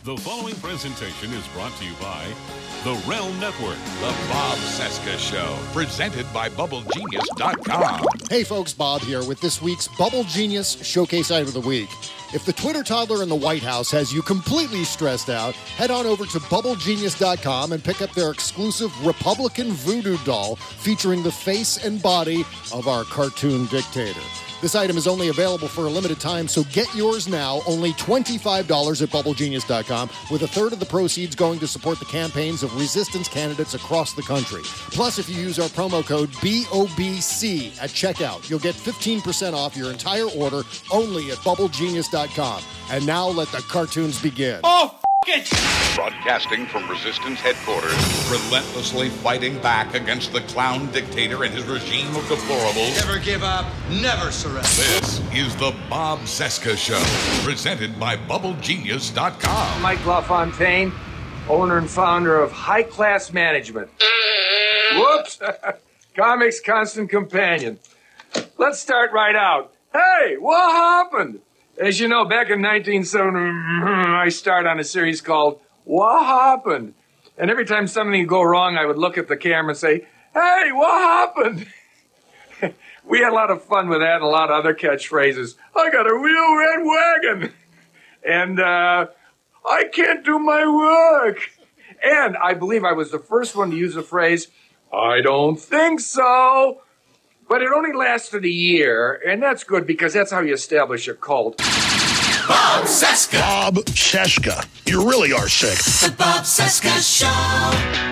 The following presentation is brought to you by The Realm Network. The Bob Cesca Show, presented by BubbleGenius.com. Hey folks, Bob here with this week's Bubble Genius Showcase Item of the Week. If the Twitter toddler in the White House has you completely stressed out, head on over to BubbleGenius.com and pick up their exclusive Republican voodoo doll featuring the face and body of our cartoon dictator. This item is only available for a limited time, so get yours now, only $25 at BubbleGenius.com, with a third of the proceeds going to support the campaigns of resistance candidates across the country. Plus, if you use our promo code BOBC at checkout, you'll get 15% off your entire order only at BubbleGenius.com. And now let the cartoons begin. Oh, it! Broadcasting from Resistance Headquarters, relentlessly fighting back against the clown dictator and his regime of deplorables. Never give up, never surrender. This is the Bob Cesca Show, presented by BubbleGenius.com. Mike LaFontaine, owner and founder of High Class Management. Whoops! Comics Constant Companion. Let's start right out. Hey, what happened? As you know, back in 1970, I started on a series called What Happened? And every time something would go wrong, I would look at the camera and say, hey, what happened? We had a lot of fun with that and a lot of other catchphrases. I got a real red wagon. And I can't do my work. And I believe I was the first one to use the phrase, I don't think so. But it only lasted a year, and that's good because that's how you establish a cult. Bob Cesca. Bob Cesca. You really are sick. The Bob Cesca Show.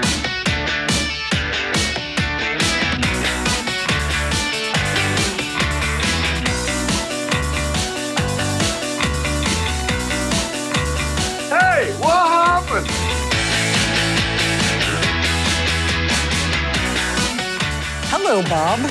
Hey, what happened? Hello, Bob.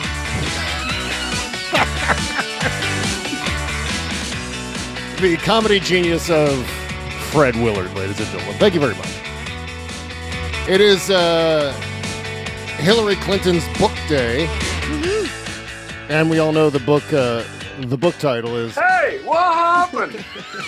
The comedy genius of Fred Willard, ladies and gentlemen. Thank you very much. It is Hillary Clinton's book day. Mm-hmm. And we all know the book title is... Hey, what happened?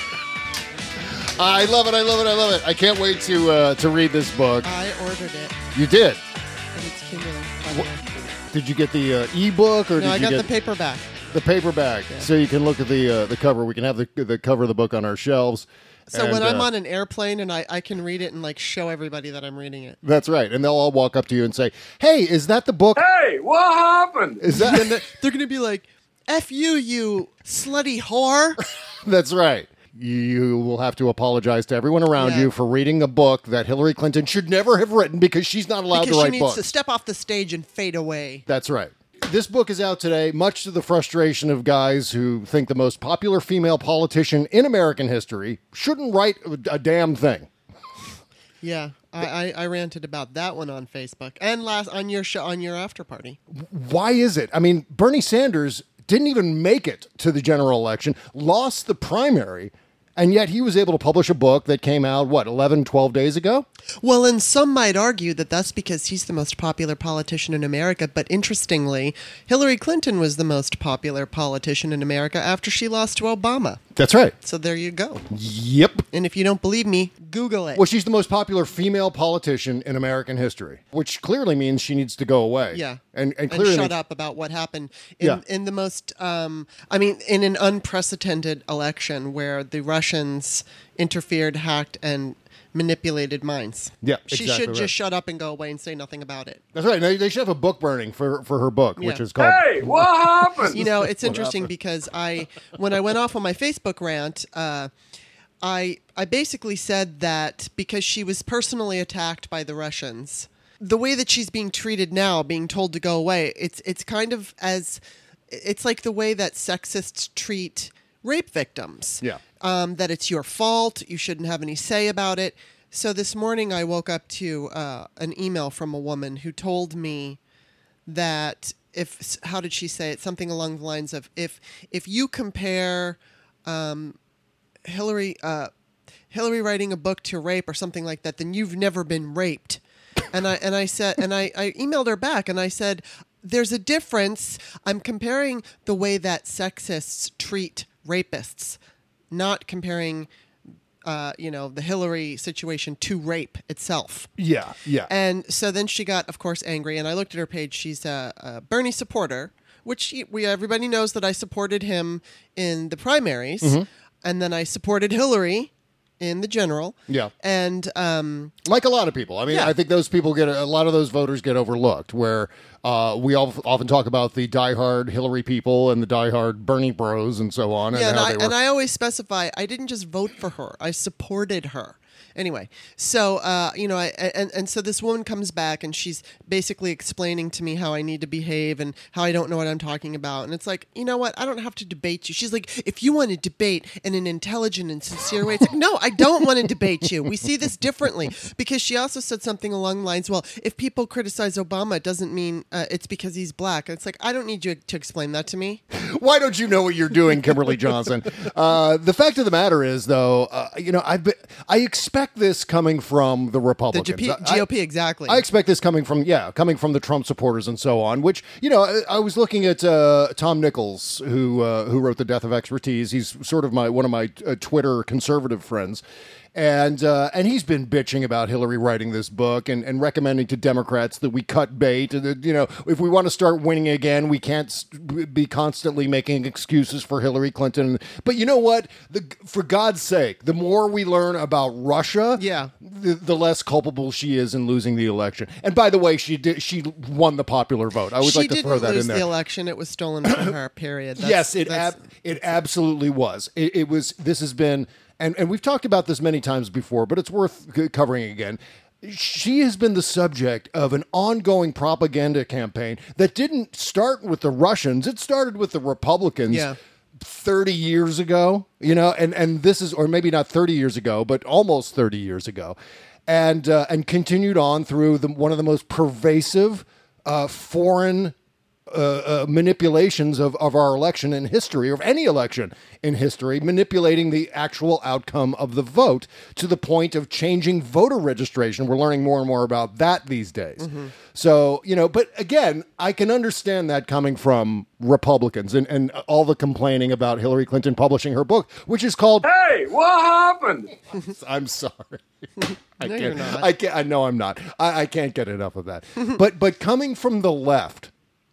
I love it, I love it, I love it. I can't wait to read this book. I ordered it, You did? and it's Kindle. by the way. Did you get the ebook or No, I did you got get the paperback. the paperback? Yeah. So you can look at the cover. We can have the cover of the book on our shelves. So And, when I'm on an airplane and I can read it and like show everybody that I'm reading it. That's right. And they'll all walk up to you and say, hey, is that the book? Hey, what happened? Is that... And they're going to be like, F you, you slutty whore. That's right. You will have to apologize to everyone around Yeah. you for reading a book that Hillary Clinton should never have written because she's not allowed Because to she write needs books. to step off the stage and fade away. That's right. This book is out today, much to the frustration of guys who think the most popular female politician in American history shouldn't write a damn thing. Yeah, I ranted about that one on Facebook and last on your show, on your after party. Why is it? I mean, Bernie Sanders didn't even make it to the general election, lost the primary, and yet he was able to publish a book that came out, 11, 12 days ago? Well, and some might argue that that's because he's the most popular politician in America. But interestingly, Hillary Clinton was the most popular politician in America after she lost to Obama. That's right. So there you go. Yep. And if you don't believe me, Google it. Well, she's the most popular female politician in American history, which clearly means she needs to go away. Yeah. And and clearly shut means- up about what happened Yeah. in the most, in an unprecedented election where the Russians interfered, hacked, and manipulated minds. Yeah, She exactly should right. just shut up and go away and say nothing about it. That's right. They should have a book burning for her book, which Yeah. is called... Hey, what happened? You know, it's interesting because when I went off on my Facebook rant, I basically said that because she was personally attacked by the Russians, the way that she's being treated now, being told to go away, it's kind of it's like the way that sexists treat rape victims. Yeah. That it's your fault, you shouldn't have any say about it. So this morning I woke up to an email from a woman who told me that how did she say it? Something along the lines of if you compare Hillary writing a book to rape or something like that, then you've never been raped. And I emailed her back and I said, there's a difference. I'm comparing the way that sexists treat rapists, not comparing the Hillary situation to rape itself. Yeah. And so then she got, of course, angry. And I looked at her page. She's a Bernie supporter, which everybody knows that I supported him in the primaries. Mm-hmm. And then I supported Hillary in the general. Yeah. And like a lot of people. I mean, Yeah. I think those people a lot of those voters get overlooked, where we often talk about the diehard Hillary people and the diehard Bernie bros and so on. yeah, and how and I always specify I didn't just vote for her. I supported her. Anyway, so so this woman comes back and she's basically explaining to me how I need to behave and how I don't know what I'm talking about. And it's like, you know what? I don't have to debate you. She's like, if you want to debate in an intelligent and sincere way, it's like, no, I don't want to debate you. We see this differently. Because she also said something along the lines, well, if people criticize Obama, it doesn't mean it's because he's black. And it's like, I don't need you to explain that to me. Why don't you know what you're doing, Kimberly Johnson? The fact of the matter is, though, I expect this coming from the Republicans. The GOP, exactly. I expect this coming from the Trump supporters and so on. Which I was looking at Tom Nichols, who wrote The Death of Expertise. He's sort of one of my Twitter conservative friends. And he's been bitching about Hillary writing this book and recommending to Democrats that we cut bait. And if we want to start winning again, we can't be constantly making excuses for Hillary Clinton. But you know what? For God's sake, the more we learn about Russia, the less culpable she is in losing the election. And by the way, she won the popular vote. I would like to throw that in there. She didn't lose the election; it was stolen from her. Period. Yes, it absolutely was. It was. This has been. And we've talked about this many times before, but it's worth covering again. She has been the subject of an ongoing propaganda campaign that didn't start with the Russians. It started with the Republicans 30 years ago, and this is, or maybe not 30 years ago, but almost 30 years ago. And continued on through one of the most pervasive foreign manipulations of our election in history, or of any election in history, manipulating the actual outcome of the vote to the point of changing voter registration. We're learning more and more about that these days. Mm-hmm. So, but again, I can understand that coming from Republicans and all the complaining about Hillary Clinton publishing her book, which is called Hey, what happened? I'm sorry. You're not. I know I'm not. I can't get enough of that. But coming from the left,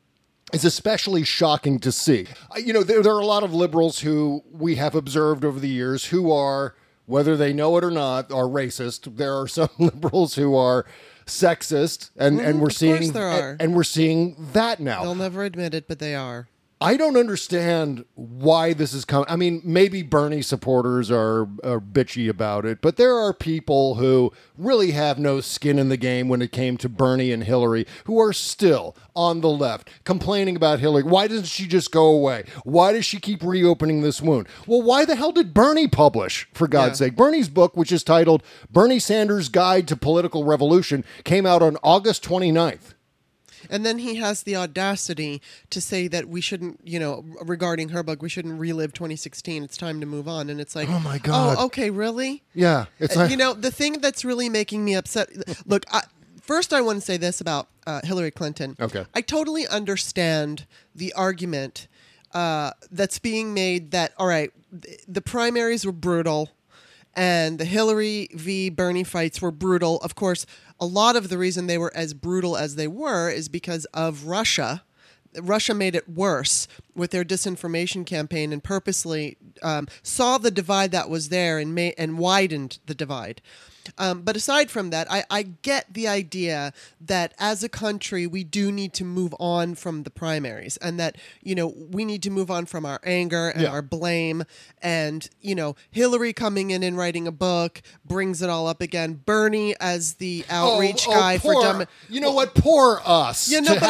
is especially shocking to see. There are a lot of liberals who we have observed over the years who are, whether they know it or not, are racist. There are some liberals who are sexist, and we're seeing there are. And we're seeing that now. They'll never admit it, but they are. I don't understand why this is coming. I mean, maybe Bernie supporters are bitchy about it, but there are people who really have no skin in the game when it came to Bernie and Hillary, who are still on the left complaining about Hillary. Why doesn't she just go away? Why does she keep reopening this wound? Well, why the hell did Bernie publish, for God's sake? Bernie's book, which is titled Bernie Sanders' Guide to Political Revolution, came out on August 29th. And then he has the audacity to say that we shouldn't, regarding her book, we shouldn't relive 2016. It's time to move on. And it's like, oh my God. Oh, okay, really? Yeah. It's like, the thing that's really making me upset. Look, first I want to say this about Hillary Clinton. Okay. I totally understand the argument that's being made that, all right, the primaries were brutal and the Hillary v. Bernie fights were brutal. Of course, a lot of the reason they were as brutal as they were is because of Russia. Russia made it worse with their disinformation campaign and purposely saw the divide that was there and widened the divide. But aside from that, I get the idea that as a country, we do need to move on from the primaries and that, we need to move on from our anger and our blame. And, Hillary coming in and writing a book brings it all up again. Bernie as the outreach guy for dumb. You know what? Poor us.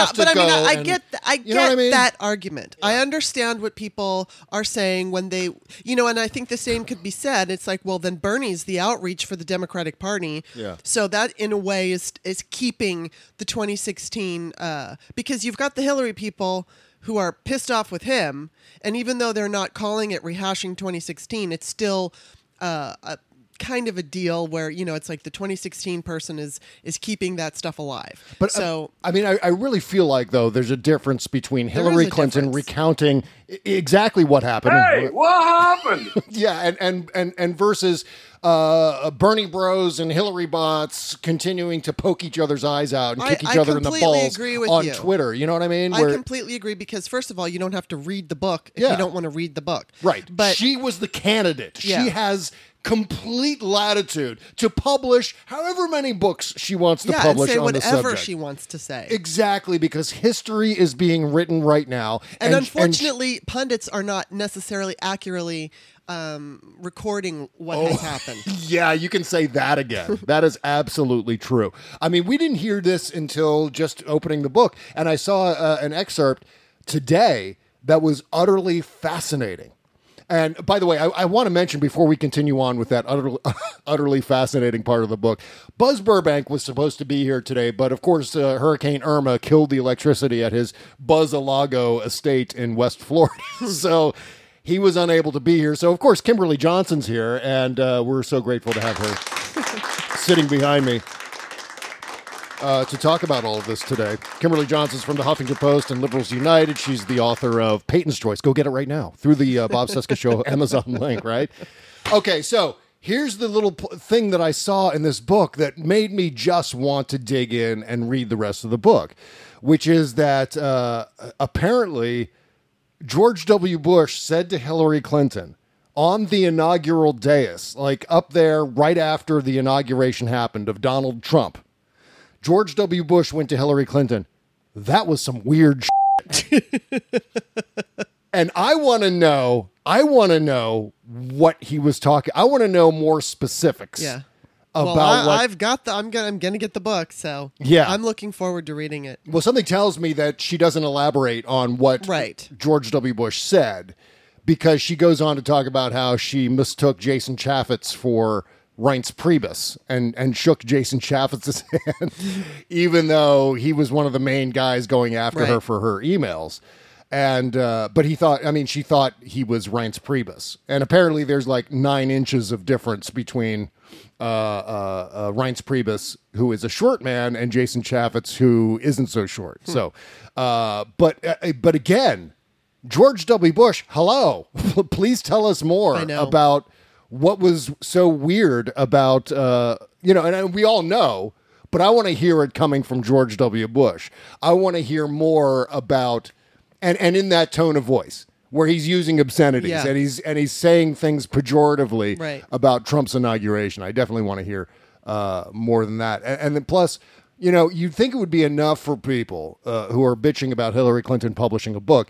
I get that argument. Yeah. I understand what people are saying when they, and I think the same could be said. It's like, well, then Bernie's the outreach for the Democratic Party. Yeah. So that in a way is keeping the 2016 because you've got the Hillary people who are pissed off with him, and even though they're not calling it rehashing 2016, it's still kind of a deal where, it's like the 2016 person is keeping that stuff alive. But so I really feel like, though, there's a difference between Hillary Clinton recounting exactly what happened. Hey, what happened? Yeah, and versus Bernie Bros and Hillary bots continuing to poke each other's eyes out and kick each other in the balls on Twitter. You know what I mean? I completely agree, because first of all, you don't have to read the book if you don't want to read the book. Right. But she was the candidate. Yeah. She has complete latitude to publish however many books she wants to publish and say on the subject. whatever she wants to say. Exactly, because history is being written right now. And unfortunately, pundits are not necessarily accurately recording what has happened. Yeah, you can say that again. That is absolutely true. I mean, we didn't hear this until just opening the book, and I saw an excerpt today that was utterly fascinating. And by the way, I want to mention before we continue on with that utterly fascinating part of the book, Buzz Burbank was supposed to be here today, but of course, Hurricane Irma killed the electricity at his Buzz-a-Lago estate in West Florida. So he was unable to be here. So, of course, Kimberly Johnson's here, and we're so grateful to have her sitting behind me to talk about all of this today. Kimberly Johnson's from the Huffington Post and Liberals United. She's the author of Peyton's Choice. Go get it right now through the Bob Cesca Show Amazon link, right? Okay, so here's the little thing that I saw in this book that made me just want to dig in and read the rest of the book, which is that apparently George W. Bush said to Hillary Clinton on the inaugural dais, like up there right after the inauguration happened of Donald Trump, George W. Bush went to Hillary Clinton, "That was some weird shit." And I want to know what he was talking. I want to know more specifics. Yeah. About I'm gonna get the book, so yeah, I'm looking forward to reading it. Well, something tells me that she doesn't elaborate on what George W. Bush said, because she goes on to talk about how she mistook Jason Chaffetz for Reince Priebus and shook Jason Chaffetz's hand, even though he was one of the main guys going after her for her emails. And but she thought he was Reince Priebus, and apparently there's like 9 inches of difference between Reince Priebus, who is a short man, and Jason Chaffetz, who isn't so short. So, but again, George W. Bush, hello, please tell us more about what was so weird about, and we all know, but I want to hear it coming from George W. Bush. I want to hear more about, and in that tone of voice, where he's using obscenities and he's saying things pejoratively about Trump's inauguration. I definitely want to hear more than that. And then plus, you'd think it would be enough for people who are bitching about Hillary Clinton publishing a book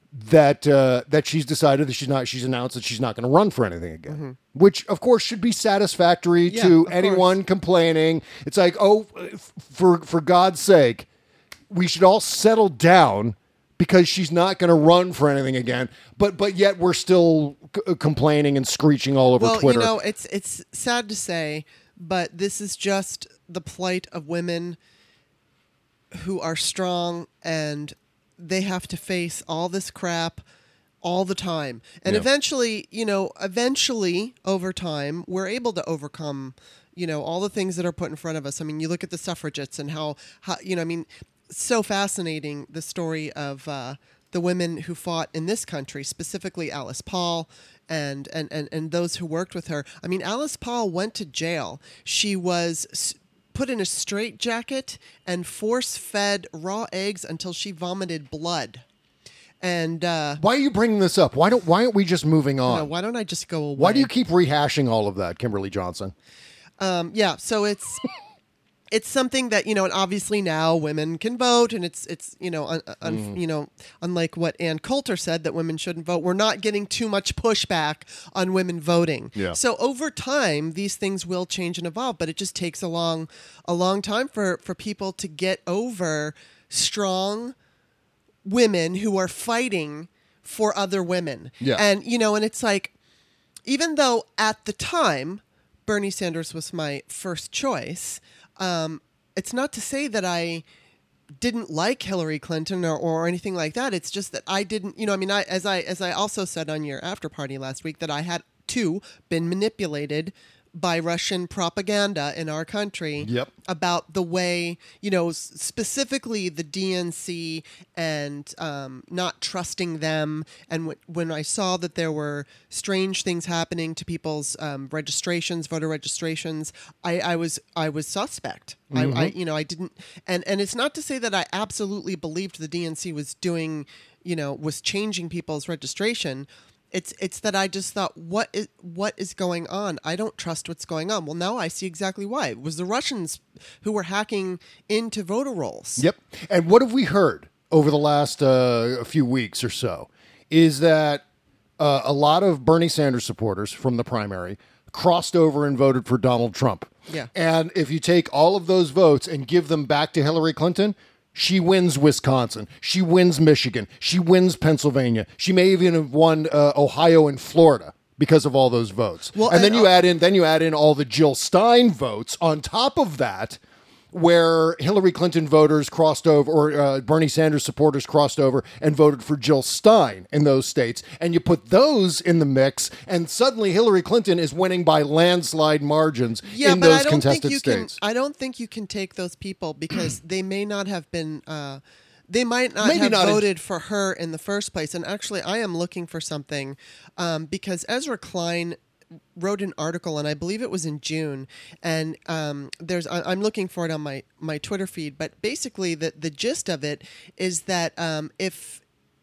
that she's decided that she's announced that she's not going to run for anything again, which of course should be satisfactory to anyone complaining. It's like, oh, for God's sake, we should all settle down because she's not going to run for anything again. But yet we're still complaining and screeching all over Twitter. Well, it's sad to say, but this is just the plight of women who are strong, and they have to face all this crap all the time. And eventually over time, we're able to overcome, all the things that are put in front of us. I mean, you look at the suffragettes and how so fascinating, the story of the women who fought in this country, specifically Alice Paul and those who worked with her. I mean, Alice Paul went to jail. She was put in a straitjacket and force-fed raw eggs until she vomited blood. And why are you bringing this up? Why aren't we just moving on? Why don't I just go away? Why do you keep rehashing all of that, Kimberly Johnson? So it's something that, and obviously now women can vote, and it's unlike what Ann Coulter said that women shouldn't vote, we're not getting too much pushback on women voting. Yeah. So over time, these things will change and evolve, but it just takes a long time for people to get over strong women who are fighting for other women. Yeah. And, and it's like, even though at the time Bernie Sanders was my first choice, it's not to say that I didn't like Hillary Clinton or anything like that. It's just that I didn't, as I also said on your after party last week, that I had too been manipulated by Russian propaganda in our country about the way, specifically the DNC and not trusting them. And when I saw that there were strange things happening to people's registrations, voter registrations, I was suspect. I didn't, and it's not to say that I absolutely believed the DNC was doing, was changing people's registration. It's that I just thought, what is going on? I don't trust what's going on. Well, now I see exactly why. It was the Russians who were hacking into voter rolls. Yep. And what have we heard over the last few weeks or so is that a lot of Bernie Sanders supporters from the primary crossed over and voted for Donald Trump. Yeah. And if you take all of those votes and give them back to Hillary Clinton, she wins Wisconsin. She wins Michigan. She wins Pennsylvania. She may even have won Ohio and Florida because of all those votes. Well, and then you add in all the Jill Stein votes on top of that, where Hillary Clinton voters crossed over, or Bernie Sanders supporters crossed over and voted for Jill Stein in those states. And you put those in the mix, and suddenly Hillary Clinton is winning by landslide margins in those contested states. I don't think you can take those people because they may not have been... they might not have voted for her in the first place. And actually, I am looking for something because Ezra Klein wrote an article, and I believe it was in June, and I'm looking for it on my Twitter feed, but basically the gist of it is that if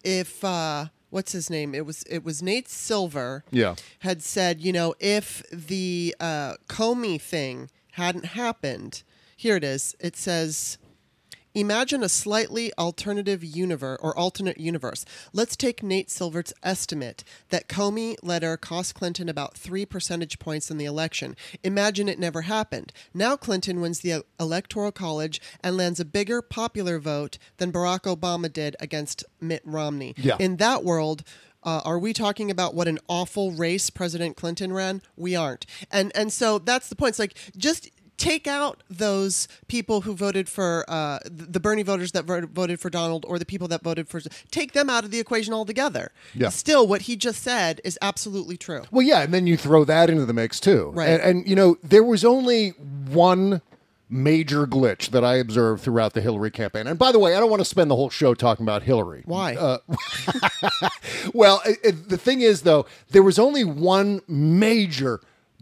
what's his name? It was Nate Silver had said, if the Comey thing hadn't happened, here it is. It says, imagine a slightly alternate universe. Let's take Nate Silver's estimate that Comey letter cost Clinton about 3 percentage points in the election. Imagine it never happened. Now Clinton wins the Electoral College and lands a bigger popular vote than Barack Obama did against Mitt Romney. Yeah. In that world, are we talking about what an awful race President Clinton ran? We aren't. And so that's the point. It's like, just take out those people who voted for the Bernie voters that voted for Donald, or the people that voted for... Take them out of the equation altogether. Yeah. Still, what he just said is absolutely true. Well, yeah, and then you throw that into the mix, too. Right. And there was only one major glitch that I observed throughout the Hillary campaign. And by the way, I don't want to spend the whole show talking about Hillary. Why? Well, the thing is, though, there was only one major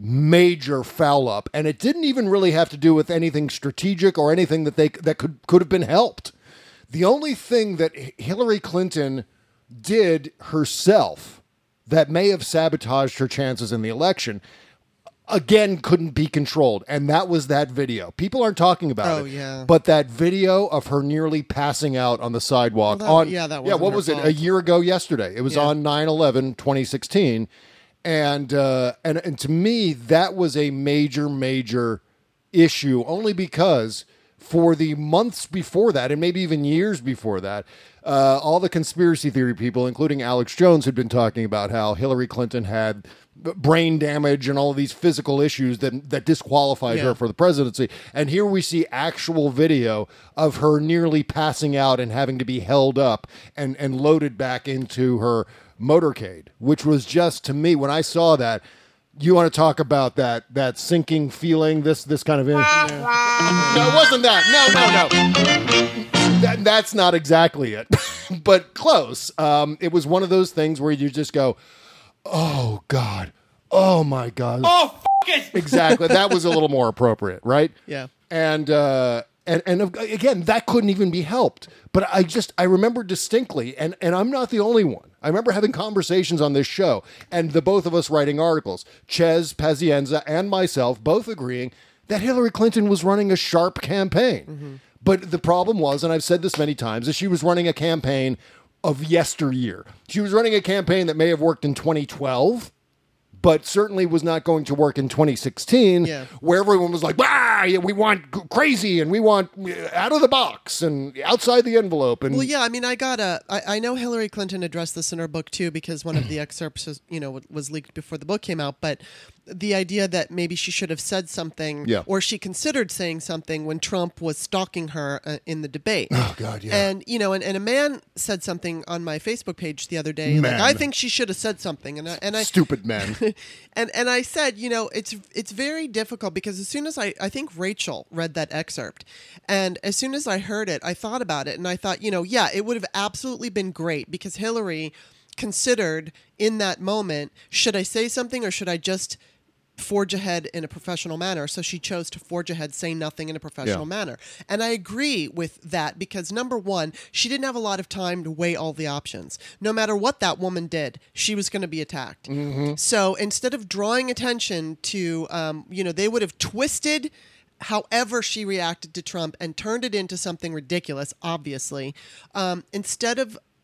foul up, and it didn't even really have to do with anything strategic or anything that could have been helped. The only thing that Hillary Clinton did herself that may have sabotaged her chances in the election, again, couldn't be controlled, and that was that video. People aren't talking about it, but that video of her nearly passing out on the sidewalk what was it, a year ago yesterday? It was on 9/11/2016. And to me, that was a major issue, only because for the months before that, and maybe even years before that, all the conspiracy theory people, including Alex Jones, had been talking about how Hillary Clinton had brain damage and all of these physical issues that disqualified her for the presidency. And here we see actual video of her nearly passing out and having to be held up and loaded back into her motorcade, which was just, to me, when I saw that, you want to talk about that sinking feeling, this kind of... No, it wasn't that. No. That's not exactly it, but close. It was one of those things where you just go, oh, God. Oh, my God. Oh, f*** it! Exactly. That was a little more appropriate, right? Yeah. And again, that couldn't even be helped. But I remember distinctly, and I'm not the only one. I remember having conversations on this show, and the both of us writing articles, Ches Pazienza and myself, both agreeing that Hillary Clinton was running a sharp campaign. Mm-hmm. But the problem was, and I've said this many times, is she was running a campaign of yesteryear. She was running a campaign that may have worked in 2012, but certainly was not going to work in 2016, where everyone was like, we want crazy, and we want out of the box and outside the envelope. And well, yeah, I mean, I know Hillary Clinton addressed this in her book too, because one of the excerpts was leaked before the book came out. But the idea that maybe she should have said something, or she considered saying something when Trump was stalking her in the debate. Oh God, yeah. And and a man said something on my Facebook page the other day. Like, I think she should have said something, and I stupid man. and I said, it's very difficult because as soon as I think Rachel read that excerpt, and as soon as I heard it, I thought about it, and I thought, it would have absolutely been great because Hillary considered in that moment, should I say something or should I just forge ahead in a professional manner? So she chose to forge ahead, say nothing in a professional manner. And I agree with that because, number one, she didn't have a lot of time to weigh all the options. No matter what that woman did, she was going to be attacked. Mm-hmm. So instead of drawing attention to, they would have twisted however she reacted to Trump and turned it into something ridiculous, obviously. Instead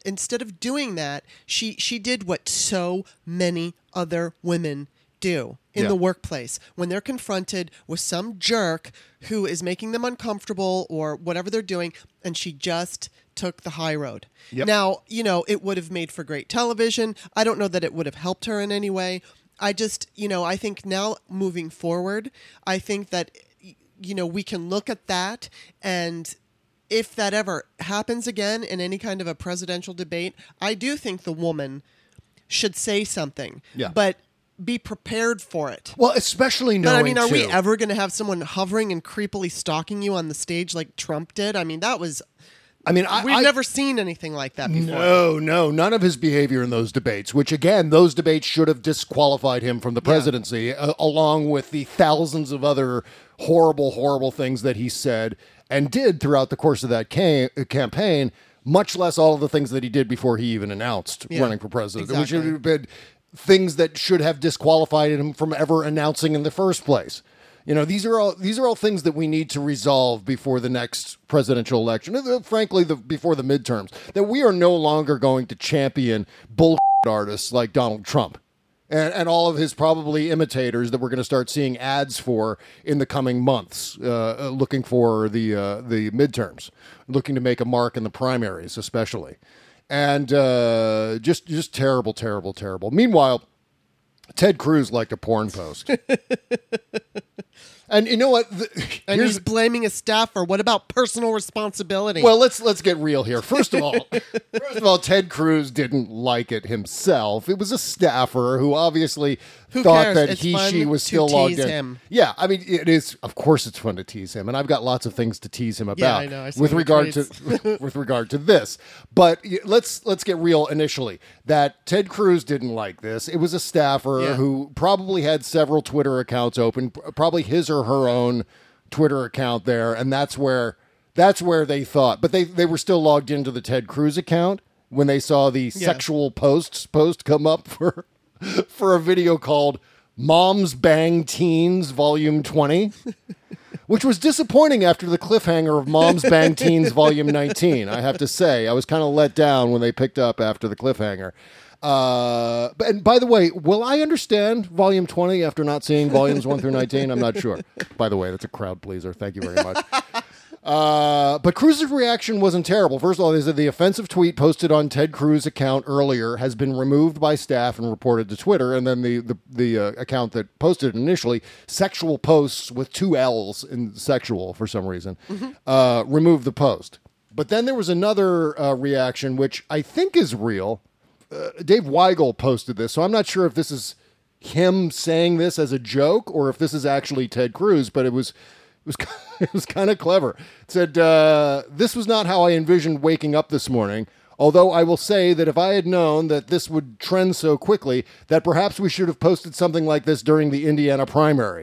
of doing that, she did what so many other women do in the workplace when they're confronted with some jerk who is making them uncomfortable or whatever they're doing, and she just took the high road. Yep. Now, it would have made for great television. I don't know that it would have helped her in any way. I just, I think now moving forward, I think that, we can look at that, and if that ever happens again in any kind of a presidential debate, I do think the woman should say something. Yeah. But be prepared for it. Well, especially knowing, are we ever going to have someone hovering and creepily stalking you on the stage like Trump did? That was... we've never seen anything like that before. No, none of his behavior in those debates, which again, those debates should have disqualified him from the presidency, along with the thousands of other horrible, horrible things that he said and did throughout the course of that campaign, much less all of the things that he did before he even announced running for president, which would have been things that should have disqualified him from ever announcing in the first place. These are all things that we need to resolve before the next presidential election. Frankly, before the midterms, that we are no longer going to champion bullshit artists like Donald Trump and all of his probably imitators that we're going to start seeing ads for in the coming months, looking for the midterms, looking to make a mark in the primaries, especially. And just terrible, terrible, terrible. Meanwhile, Ted Cruz liked a porn post. And you know what? And he's blaming a staffer. What about personal responsibility? Well, let's get real here. First of all, Ted Cruz didn't like it himself. It was a staffer who obviously thought that she was still logged in. Him. Yeah, it is. Of course, it's fun to tease him, and I've got lots of things to tease him about. Yeah, I know. I with regard to this. But let's get real initially. That Ted Cruz didn't like this. It was a staffer who probably had several Twitter accounts open, probably his or her own Twitter account there, and that's where they thought. But they were still logged into the Ted Cruz account when they saw the sexual post come up for a video called Moms Bang Teens Volume 20, which was disappointing after the cliffhanger of Moms Bang Teens Volume 19. I have to say, I was kind of let down when they picked up after the cliffhanger. And by the way, will I understand Volume 20 after not seeing Volumes 1 through 19? I'm not sure. By the way, that's a crowd pleaser. Thank you very much. But Cruz's reaction wasn't terrible. First of all, they said the offensive tweet posted on Ted Cruz's account earlier has been removed by staff and reported to Twitter. And then the account that posted initially, sexual posts with 2 L's in sexual for some reason, removed the post. But then there was another reaction, which I think is real. Dave Weigel posted this, so I'm not sure if this is him saying this as a joke or if this is actually Ted Cruz, but it was kind of clever. It said, this was not how I envisioned waking up this morning, although I will say that if I had known that this would trend so quickly, that perhaps we should have posted something like this during the Indiana primary.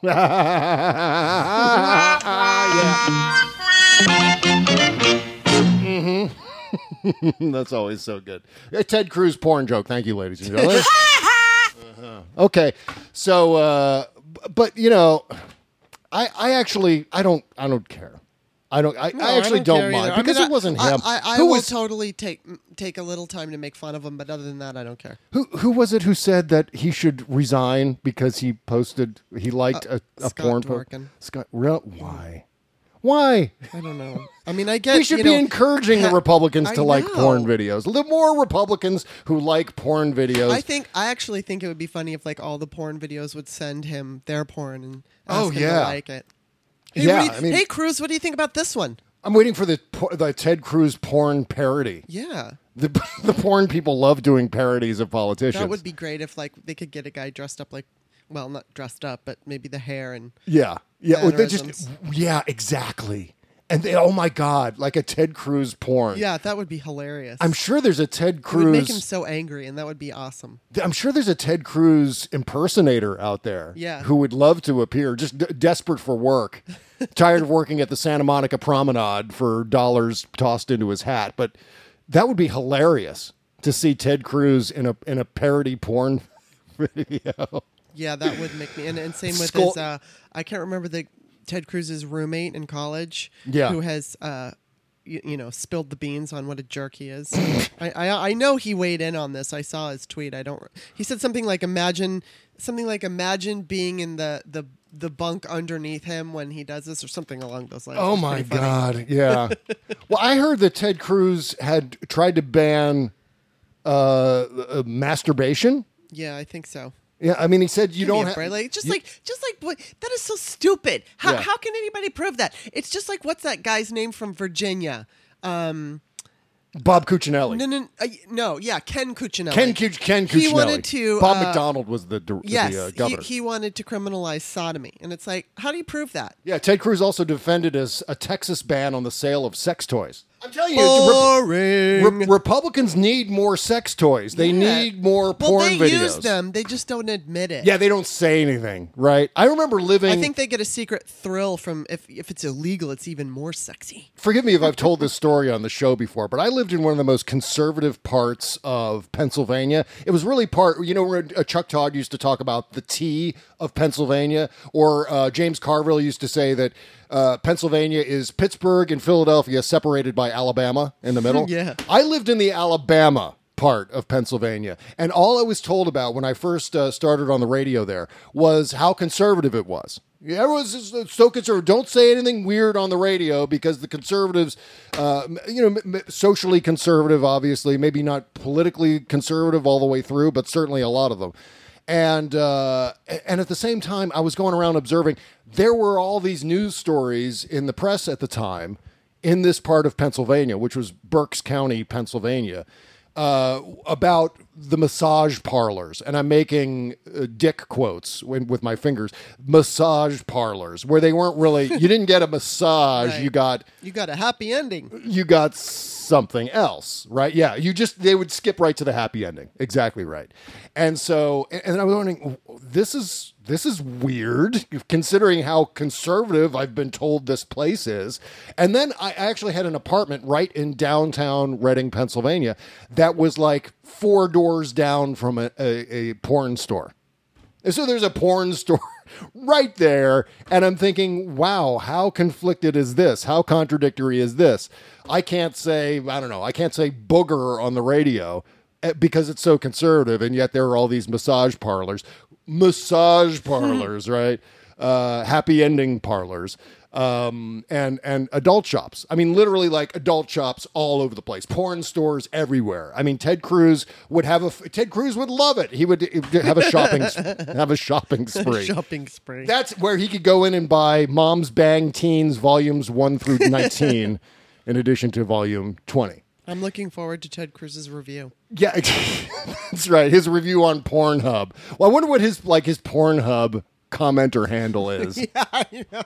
Mm-hmm. That's always so good. A Ted Cruz porn joke. Thank you, ladies and gentlemen. Okay, so, but I actually don't care. I actually don't mind because it wasn't him. I will totally take a little time to make fun of him, but other than that, I don't care. Who was it who said that he should resign because he liked a porn post? Scott, why? Why? I don't know. I mean, I get We should be encouraging the Republicans to like know. porn videos. The more Republicans who like porn videos. I actually think it would be funny if like all the porn videos would send him their porn and Oh, ask him yeah. to like it. Hey, Yeah, hey, Cruz, what do you think about this one? I'm waiting for the Ted Cruz porn parody. Yeah. The porn people love doing parodies of politicians. That would be great if like they could get a guy dressed up like, well, not dressed up, but maybe the hair and Yeah. Or they mannerisms. yeah, exactly. And they, oh my God, like a Ted Cruz porn. Yeah, that would be hilarious. I'm sure there's a Ted It would make him Cruz. so angry, and that would be awesome. I'm sure there's a Ted Cruz impersonator out there. Yeah. Who would love to appear, just desperate for work, tired of working at the Santa Monica Promenade for dollars tossed into his hat. But that would be hilarious to see Ted Cruz in a parody porn video. Yeah, that would make me. And same with Skull- his. I can't remember the Ted Cruz's roommate in college. Yeah. Who has spilled the beans on what a jerk he is. I know he weighed in on this. I saw his tweet. He said something like imagine being in the bunk underneath him when he does this or something along those lines. Oh It's my pretty funny. God. Yeah. Well, I heard that Ted Cruz had tried to ban masturbation. Yeah, I think so. Yeah, I mean, he said you Give me don't a have break. Like, just like what, that is so stupid. How Yeah. how can anybody prove that? It's just like what's that guy's name from Virginia? Bob Cuccinelli. No, yeah, Ken Cuccinelli. Ken Cuccinelli. He wanted to. Bob McDonald was the governor. he wanted to criminalize sodomy, and it's like, how do you prove that? Yeah, Ted Cruz also defended a Texas ban on the sale of sex toys. I'm telling you, Boring. Republicans need more sex toys. They Yeah. need more Well, porn they videos. use them. They just don't admit it. Yeah, they don't say anything, right? I remember living. I think they get a secret thrill from if it's illegal, it's even more sexy. Forgive me if I've told this story on the show before, but I lived in one of the most conservative parts of Pennsylvania. It was really where Chuck Todd used to talk about the tea of Pennsylvania, or James Carville used to say that Pennsylvania is Pittsburgh and Philadelphia separated by Alabama in the middle. Yeah. I lived in the Alabama part of Pennsylvania, and all I was told about when I first started on the radio there was how conservative it was. Yeah, everyone's just so conservative. Don't say anything weird on the radio because the conservatives, socially conservative, obviously, maybe not politically conservative all the way through, but certainly a lot of them. And at the same time, I was going around observing there were all these news stories in the press at the time in this part of Pennsylvania, which was Berks County, Pennsylvania, about the massage parlors. And I'm making dick quotes with my fingers. Massage parlors, where they weren't really, you didn't get a massage, Right. you got a happy ending. you got something else, right? Yeah, they would skip right to the happy ending. Exactly right. And so, and I was wondering, this is weird, considering how conservative I've been told this place is. And then I actually had an apartment right in downtown Reading, Pennsylvania, that was like 4 doors down from a porn store. And so there's a porn store right there, and I'm thinking, wow, how conflicted is this? How contradictory is this? I can't say booger on the radio because it's so conservative, and yet there are all these massage parlors, right? Happy ending parlors, and adult shops. I mean, literally like adult shops all over the place, porn stores everywhere. I mean, Ted Cruz would love it. He would have a shopping spree. Shopping spree. That's where he could go in and buy Mom's Bang Teens volumes 1 through 19, in addition to volume 20. I'm looking forward to Ted Cruz's review. Yeah, that's right. His review on Pornhub. Well, I wonder what his Pornhub commenter handle is. Yeah, I know.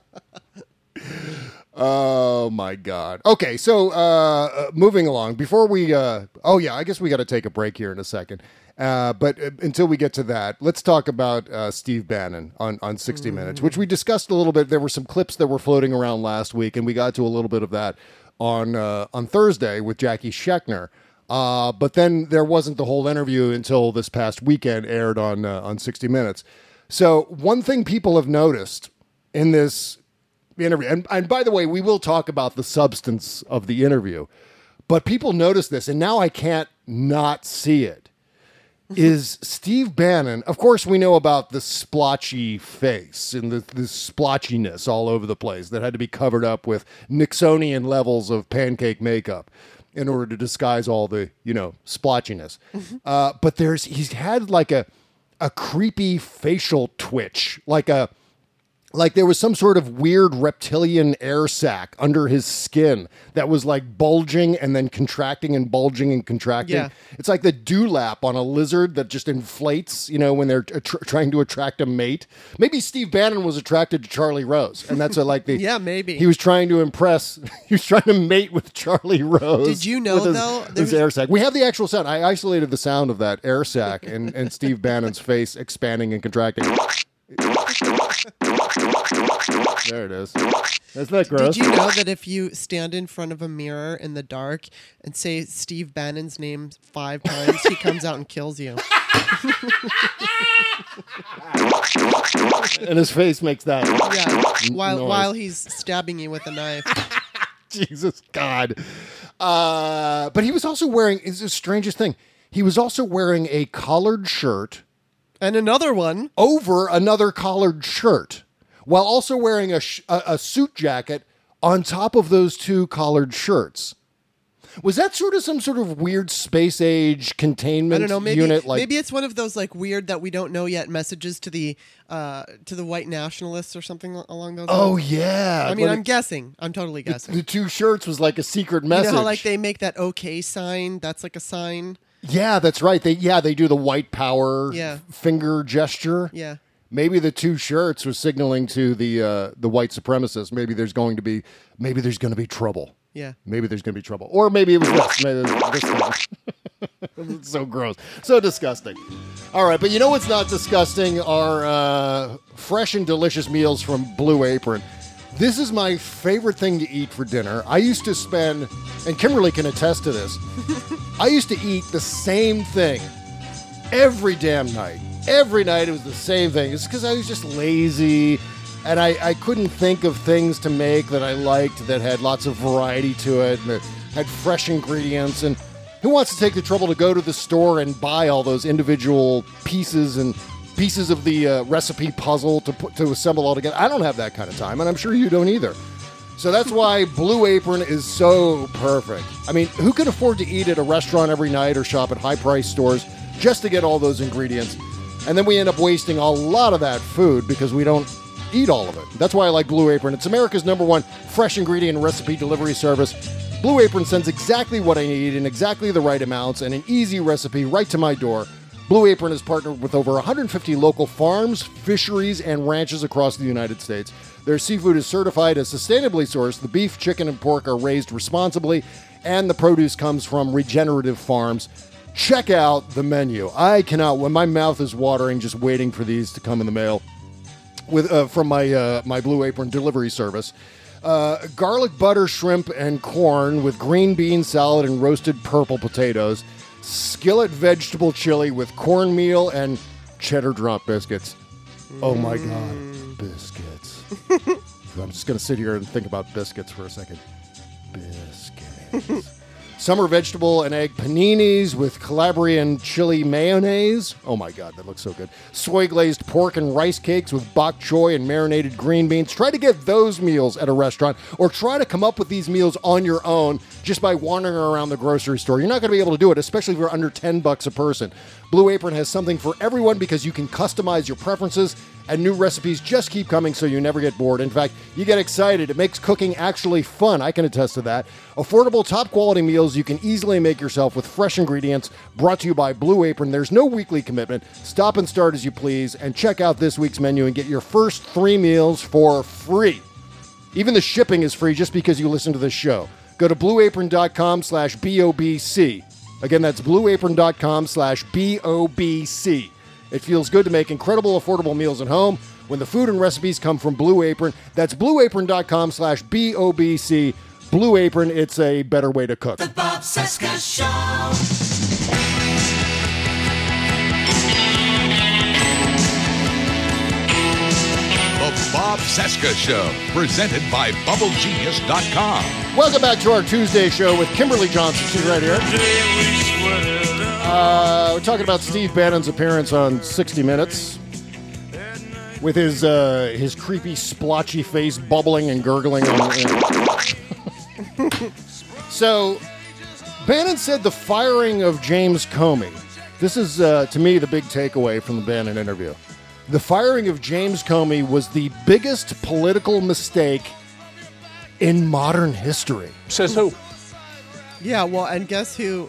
Oh my God. Okay, so moving along. Before we, I guess we got to take a break here in a second. But until we get to that, let's talk about Steve Bannon on 60 Minutes, which we discussed a little bit. There were some clips that were floating around last week, and we got to a little bit of that on Thursday with Jackie Schechner. But then there wasn't the whole interview until this past weekend aired on 60 Minutes. So one thing people have noticed in this interview, and by the way, we will talk about the substance of the interview, but people notice this, and now I can't not see it, is Steve Bannon. Of course, we know about the splotchy face and the splotchiness all over the place that had to be covered up with Nixonian levels of pancake makeup in order to disguise all the, splotchiness. But he's had like a creepy facial twitch, like there was some sort of weird reptilian air sac under his skin that was like bulging and then contracting and bulging and contracting. Yeah. It's like the dewlap on a lizard that just inflates, when they're trying to attract a mate. Maybe Steve Bannon was attracted to Charlie Rose, and that's yeah, maybe. He was trying to impress, he was trying to mate with Charlie Rose. Did you know, his air sac. We have the actual sound. I isolated the sound of that air sac and Steve Bannon's face expanding and contracting. There it is. Isn't that gross? Did you know that if you stand in front of a mirror in the dark and say Steve Bannon's name 5 times, he comes out and kills you? And his face makes that. Yeah, while he's stabbing you with a knife. Jesus God. But he was also wearing, it's the strangest thing, he was also wearing a collared shirt. And another one. Over another collared shirt, while also wearing a suit jacket on top of those 2 collared shirts. Was that sort of some sort of weird space age containment unit? Maybe it's one of those like weird that we don't know yet messages to the white nationalists or something along those lines. Oh, yeah. I mean, I'm guessing. I'm totally guessing. The 2 shirts was like a secret message. You know how like they make that OK sign? That's like a sign. Yeah, that's right. They do the white power finger gesture. Yeah. Maybe the 2 shirts was signaling to the white supremacists. Maybe there's going to be trouble. Yeah. Maybe there's going to be trouble. Or maybe it was this. Maybe it was this thing. It's so gross. So disgusting. All right, but you know what's not disgusting are fresh and delicious meals from Blue Apron. This is my favorite thing to eat for dinner. I used to spend, and Kimberly can attest to this, I used to eat the same thing every damn night. Every night it was the same thing. It's because I was just lazy, and I couldn't think of things to make that I liked that had lots of variety to it, and that had fresh ingredients. And who wants to take the trouble to go to the store and buy all those individual pieces of the recipe puzzle to assemble all together? I don't have that kind of time, and I'm sure you don't either. So that's why Blue Apron is so perfect. I mean, who can afford to eat at a restaurant every night or shop at high-priced stores just to get all those ingredients? And then we end up wasting a lot of that food because we don't eat all of it. That's why I like Blue Apron. It's America's #1 fresh ingredient recipe delivery service. Blue Apron sends exactly what I need in exactly the right amounts and an easy recipe right to my door. Blue Apron is partnered with over 150 local farms, fisheries, and ranches across the United States. Their seafood is certified as sustainably sourced. The beef, chicken, and pork are raised responsibly, and the produce comes from regenerative farms. Check out the menu. I cannot, when my mouth is watering just waiting for these to come in the mail from my Blue Apron delivery service. Garlic butter, shrimp, and corn with green bean salad and roasted purple potatoes. Skillet vegetable chili with cornmeal and cheddar drop biscuits. Oh my God, biscuits. I'm just going to sit here and think about biscuits for a second. Biscuits. Summer vegetable and egg paninis with Calabrian chili mayonnaise. Oh my God, that looks so good. Soy glazed pork and rice cakes with bok choy and marinated green beans. Try to get those meals at a restaurant, or try to come up with these meals on your own just by wandering around the grocery store. You're not going to be able to do it, especially if you're under $10 a person. Blue Apron has something for everyone because you can customize your preferences, and new recipes just keep coming so you never get bored. In fact, you get excited. It makes cooking actually fun. I can attest to that. Affordable, top-quality meals you can easily make yourself with fresh ingredients, brought to you by Blue Apron. There's no weekly commitment. Stop and start as you please, and check out this week's menu and get your first 3 meals for free. Even the shipping is free just because you listen to this show. Go to blueapron.com/BOBC. Again, that's blueapron.com/BOBC. It feels good to make incredible, affordable meals at home when the food and recipes come from Blue Apron. That's blueapron.com/BOBC. Blue Apron, it's a better way to cook. The Bob Cesca Show. The Bob Cesca Show, presented by BubbleGenius.com. Welcome back to our Tuesday show with Kimberly Johnson. She's right here. We're talking about Steve Bannon's appearance on 60 Minutes with his creepy, splotchy face bubbling and gurgling. So, Bannon said the firing of James Comey. This is, to me, the big takeaway from the Bannon interview. The firing of James Comey was the biggest political mistake in modern history. Says who? Yeah, well, and guess who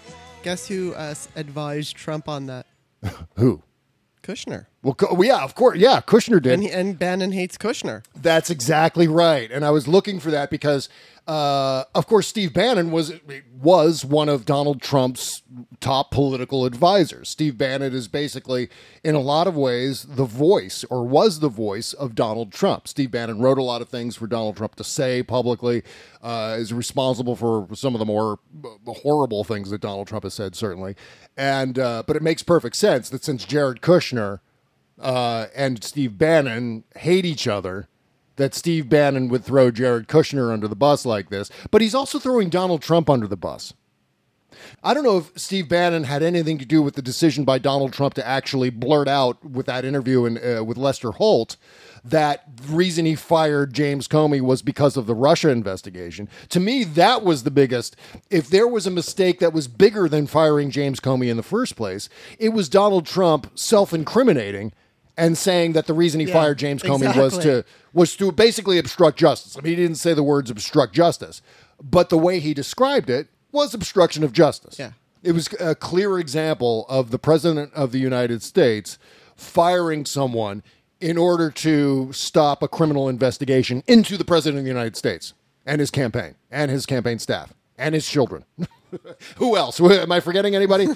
advised Trump on that? Who? Kushner. Well, yeah, of course. Yeah, Kushner did. And Bannon hates Kushner. That's exactly right. And I was looking for that because, of course, Steve Bannon was one of Donald Trump's top political advisors. Steve Bannon is basically, in a lot of ways, the voice, or was the voice, of Donald Trump. Steve Bannon wrote a lot of things for Donald Trump to say publicly, is responsible for some of the more horrible things that Donald Trump has said, certainly. And but it makes perfect sense that since Jared Kushner and Steve Bannon hate each other, that Steve Bannon would throw Jared Kushner under the bus like this. But he's also throwing Donald Trump under the bus. I don't know if Steve Bannon had anything to do with the decision by Donald Trump to actually blurt out with that interview with Lester Holt that the reason he fired James Comey was because of the Russia investigation. To me, that was the biggest. If there was a mistake that was bigger than firing James Comey in the first place, it was Donald Trump self-incriminating and saying that the reason he fired James Comey was to basically obstruct justice. I mean, he didn't say the words obstruct justice, but the way he described it was obstruction of justice. Yeah. It was a clear example of the President of the United States firing someone in order to stop a criminal investigation into the President of the United States and his campaign staff and his children. Who else? Am I forgetting anybody?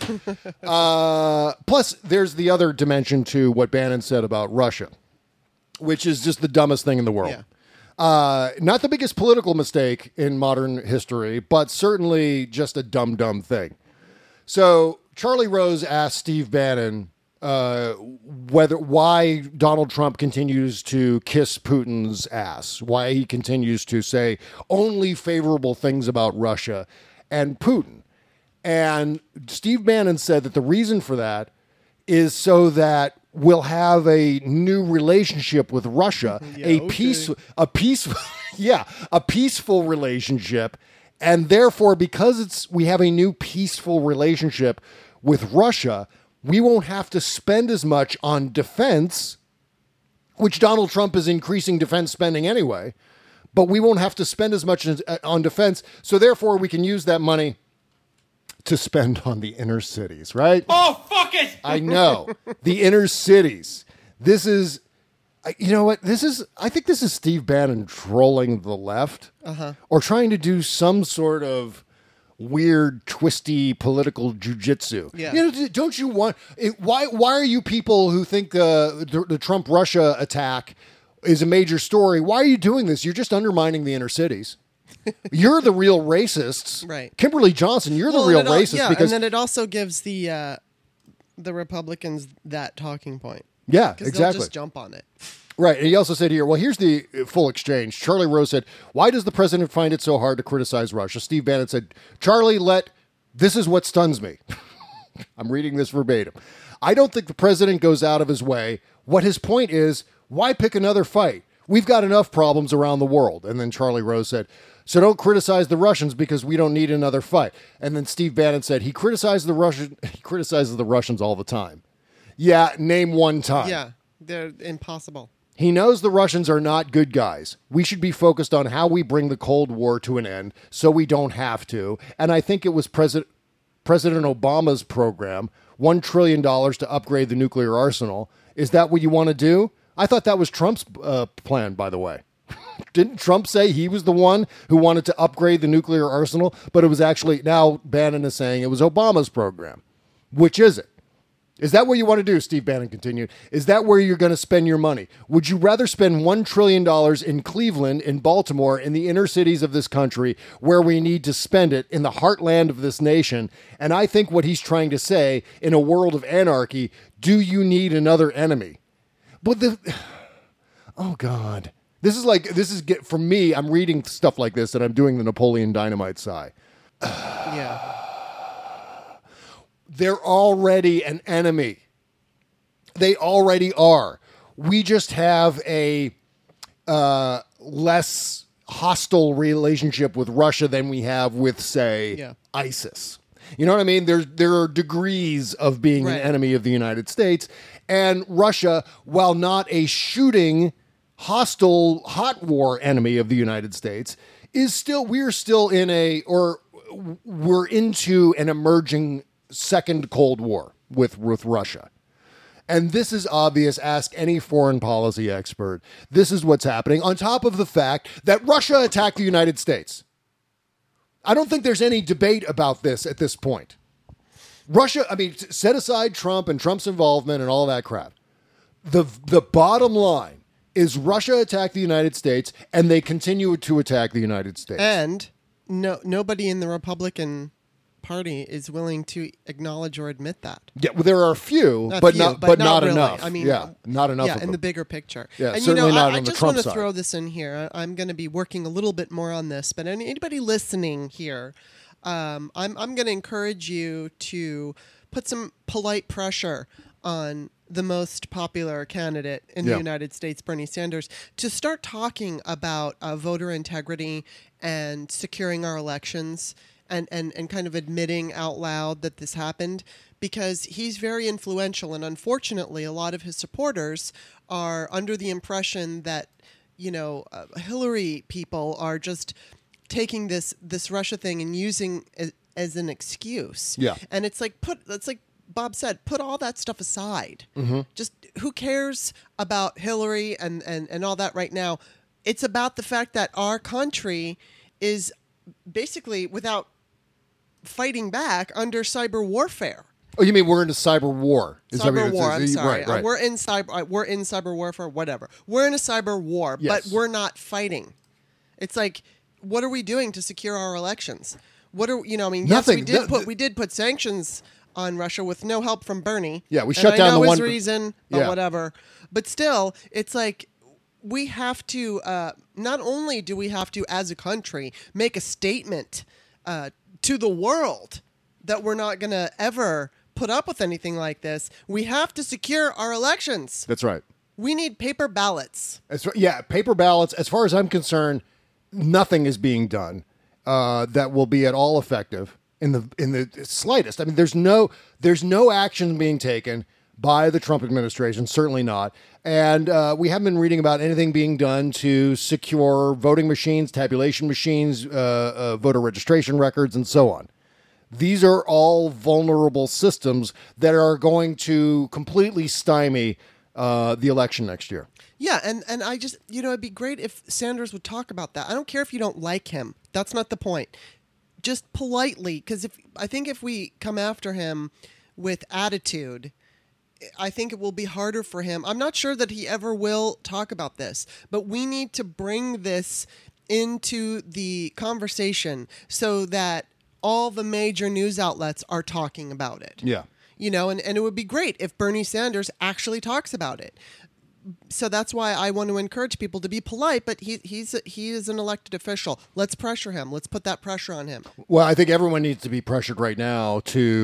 Plus, there's the other dimension to what Bannon said about Russia, which is just the dumbest thing in the world. Yeah. Not the biggest political mistake in modern history, but certainly just a dumb thing. So Charlie Rose asked Steve Bannon why Donald Trump continues to kiss Putin's ass, why he continues to say only favorable things about Russia and Putin. And Steve Bannon said that the reason for that is so that we'll have a new relationship with Russia, a peaceful relationship, and therefore, because we have a new peaceful relationship with Russia, we won't have to spend as much on defense, which Donald Trump is increasing defense spending anyway, but we won't have to spend as much on defense, so therefore we can use that money to spend on the inner cities, right? Oh, fuck it! I know. The inner cities. This is, you know what? I think this is Steve Bannon trolling the left or trying to do some sort of weird, twisty political jujitsu. Yeah. You know, don't you want, why are you people who think the Trump-Russia attack is a major story? Why are you doing this? You're just undermining the inner cities. You're the real racists. Right. Kimberly Johnson, you're the real racist. Because, and then it also gives the Republicans that talking point. Yeah, because exactly. they'll just jump on it. Right. And he also said here, well, here's the full exchange. Charlie Rose said, why does the president find it so hard to criticize Russia? Steve Bannon said, Charlie, this is what stuns me. I'm reading this verbatim. I don't think the president goes out of his way. What his point is, why pick another fight? We've got enough problems around the world. And then Charlie Rose said, so don't criticize the Russians because we don't need another fight. And then Steve Bannon said, he criticizes the Russians all the time. Yeah, name one time. Yeah, they're impossible. He knows the Russians are not good guys. We should be focused on how we bring the Cold War to an end so we don't have to. And I think it was President Obama's program, $1 trillion to upgrade the nuclear arsenal. Is that what you want to do? I thought that was Trump's plan, by the way. Didn't Trump say he was the one who wanted to upgrade the nuclear arsenal? But it was actually, now Bannon is saying it was Obama's program. Which is it? Is that what you want to do? Steve Bannon continued. Is that where you're going to spend your money? Would you rather spend $1 trillion in Cleveland, in Baltimore, in the inner cities of this country, where we need to spend it, in the heartland of this nation? And I think what he's trying to say, in a world of anarchy, do you need another enemy? But oh God, for me, I'm reading stuff like this and I'm doing the Napoleon Dynamite sigh. Yeah. They're already an enemy. They already are. We just have a less hostile relationship with Russia than we have with, say, ISIS. You know what I mean? There are degrees of being an enemy of the United States. And Russia, while not a shooting, hostile, hot war enemy of the United States, we're into an emerging second Cold War with Russia. And this is obvious. Ask any foreign policy expert. This is what's happening, on top of the fact that Russia attacked the United States. I don't think there's any debate about this at this point. Russia, I mean, set aside Trump and Trump's involvement and all that crap. The bottom line is Russia attacked the United States, and they continue to attack the United States. And nobody in the Republican Party is willing to acknowledge or admit that. Yeah, well, there are a few, but not really. enough. I mean, not enough. Yeah, of in them. the bigger picture. Yeah, and certainly not on I the just Trump want to side. throw this in here. I'm going to be working a little bit more on this, but anybody listening here, I'm going to encourage you to put some polite pressure on the most popular candidate in the United States, Bernie Sanders, to start talking about voter integrity and securing our elections and kind of admitting out loud that this happened, because he's very influential. And unfortunately, a lot of his supporters are under the impression that, Hillary people are just taking this Russia thing and using it as an excuse. Yeah. And it's like Bob said, put all that stuff aside. Mm-hmm. Just who cares about Hillary and all that right now? It's about the fact that our country is basically, without fighting back, under cyber warfare. Oh, you mean we're into cyber war? Cyber war. I'm sorry. Right. We're in cyber warfare. Whatever. We're in a cyber war, Yes. but we're not fighting. It's like, what are we doing to secure our elections? What are Nothing. Yes, we did put sanctions on Russia with no help from Bernie. Yeah, we shut down the one reason, but whatever. But still, it's like we have to. Not only do we have to, as a country, make a statement to the world that we're not going to ever put up with anything like this. We have to secure our elections. That's right. We need paper ballots. Paper ballots. As far as I'm concerned, nothing is being done that will be at all effective in the slightest. I mean, there's no action being taken by the Trump administration, certainly not. And we haven't been reading about anything being done to secure voting machines, tabulation machines, voter registration records, and so on. These are all vulnerable systems that are going to completely stymie the election next year. Yeah, and I just, it'd be great if Sanders would talk about that. I don't care if you don't like him. That's not the point. Just politely, because I think if we come after him with attitude, I think it will be harder for him. I'm not sure that he ever will talk about this, but we need to bring this into the conversation so that all the major news outlets are talking about it. Yeah. And it would be great if Bernie Sanders actually talks about it. So that's why I want to encourage people to be polite, but he is an elected official. Let's pressure him. Let's put that pressure on him. Well, I think everyone needs to be pressured right now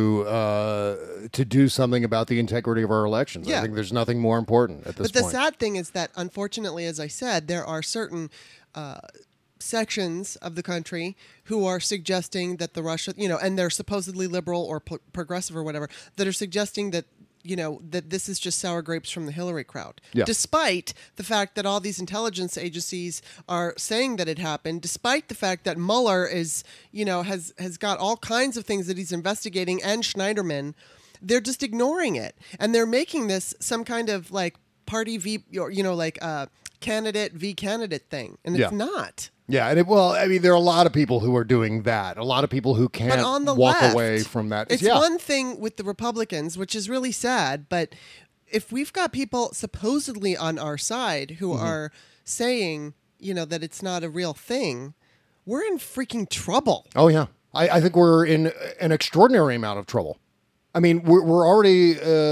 to do something about the integrity of our elections. Yeah. I think there's nothing more important at this point. But the sad thing is that, unfortunately, as I said, there are certain sections of the country who are suggesting that the Russia, and they're supposedly liberal or progressive or whatever, that are suggesting that that this is just sour grapes from the Hillary crowd. Yeah. Despite the fact that all these intelligence agencies are saying that it happened, despite the fact that Mueller is, has got all kinds of things that he's investigating, and Schneiderman, they're just ignoring it. And they're making this some kind of like party v, candidate v candidate thing. And it's not. Yeah, and there are a lot of people who are doing that. A lot of people who can't walk away from that. It's one thing with the Republicans, which is really sad, but if we've got people supposedly on our side who are saying, that it's not a real thing, we're in freaking trouble. Oh, yeah. I think we're in an extraordinary amount of trouble. I mean, we're already,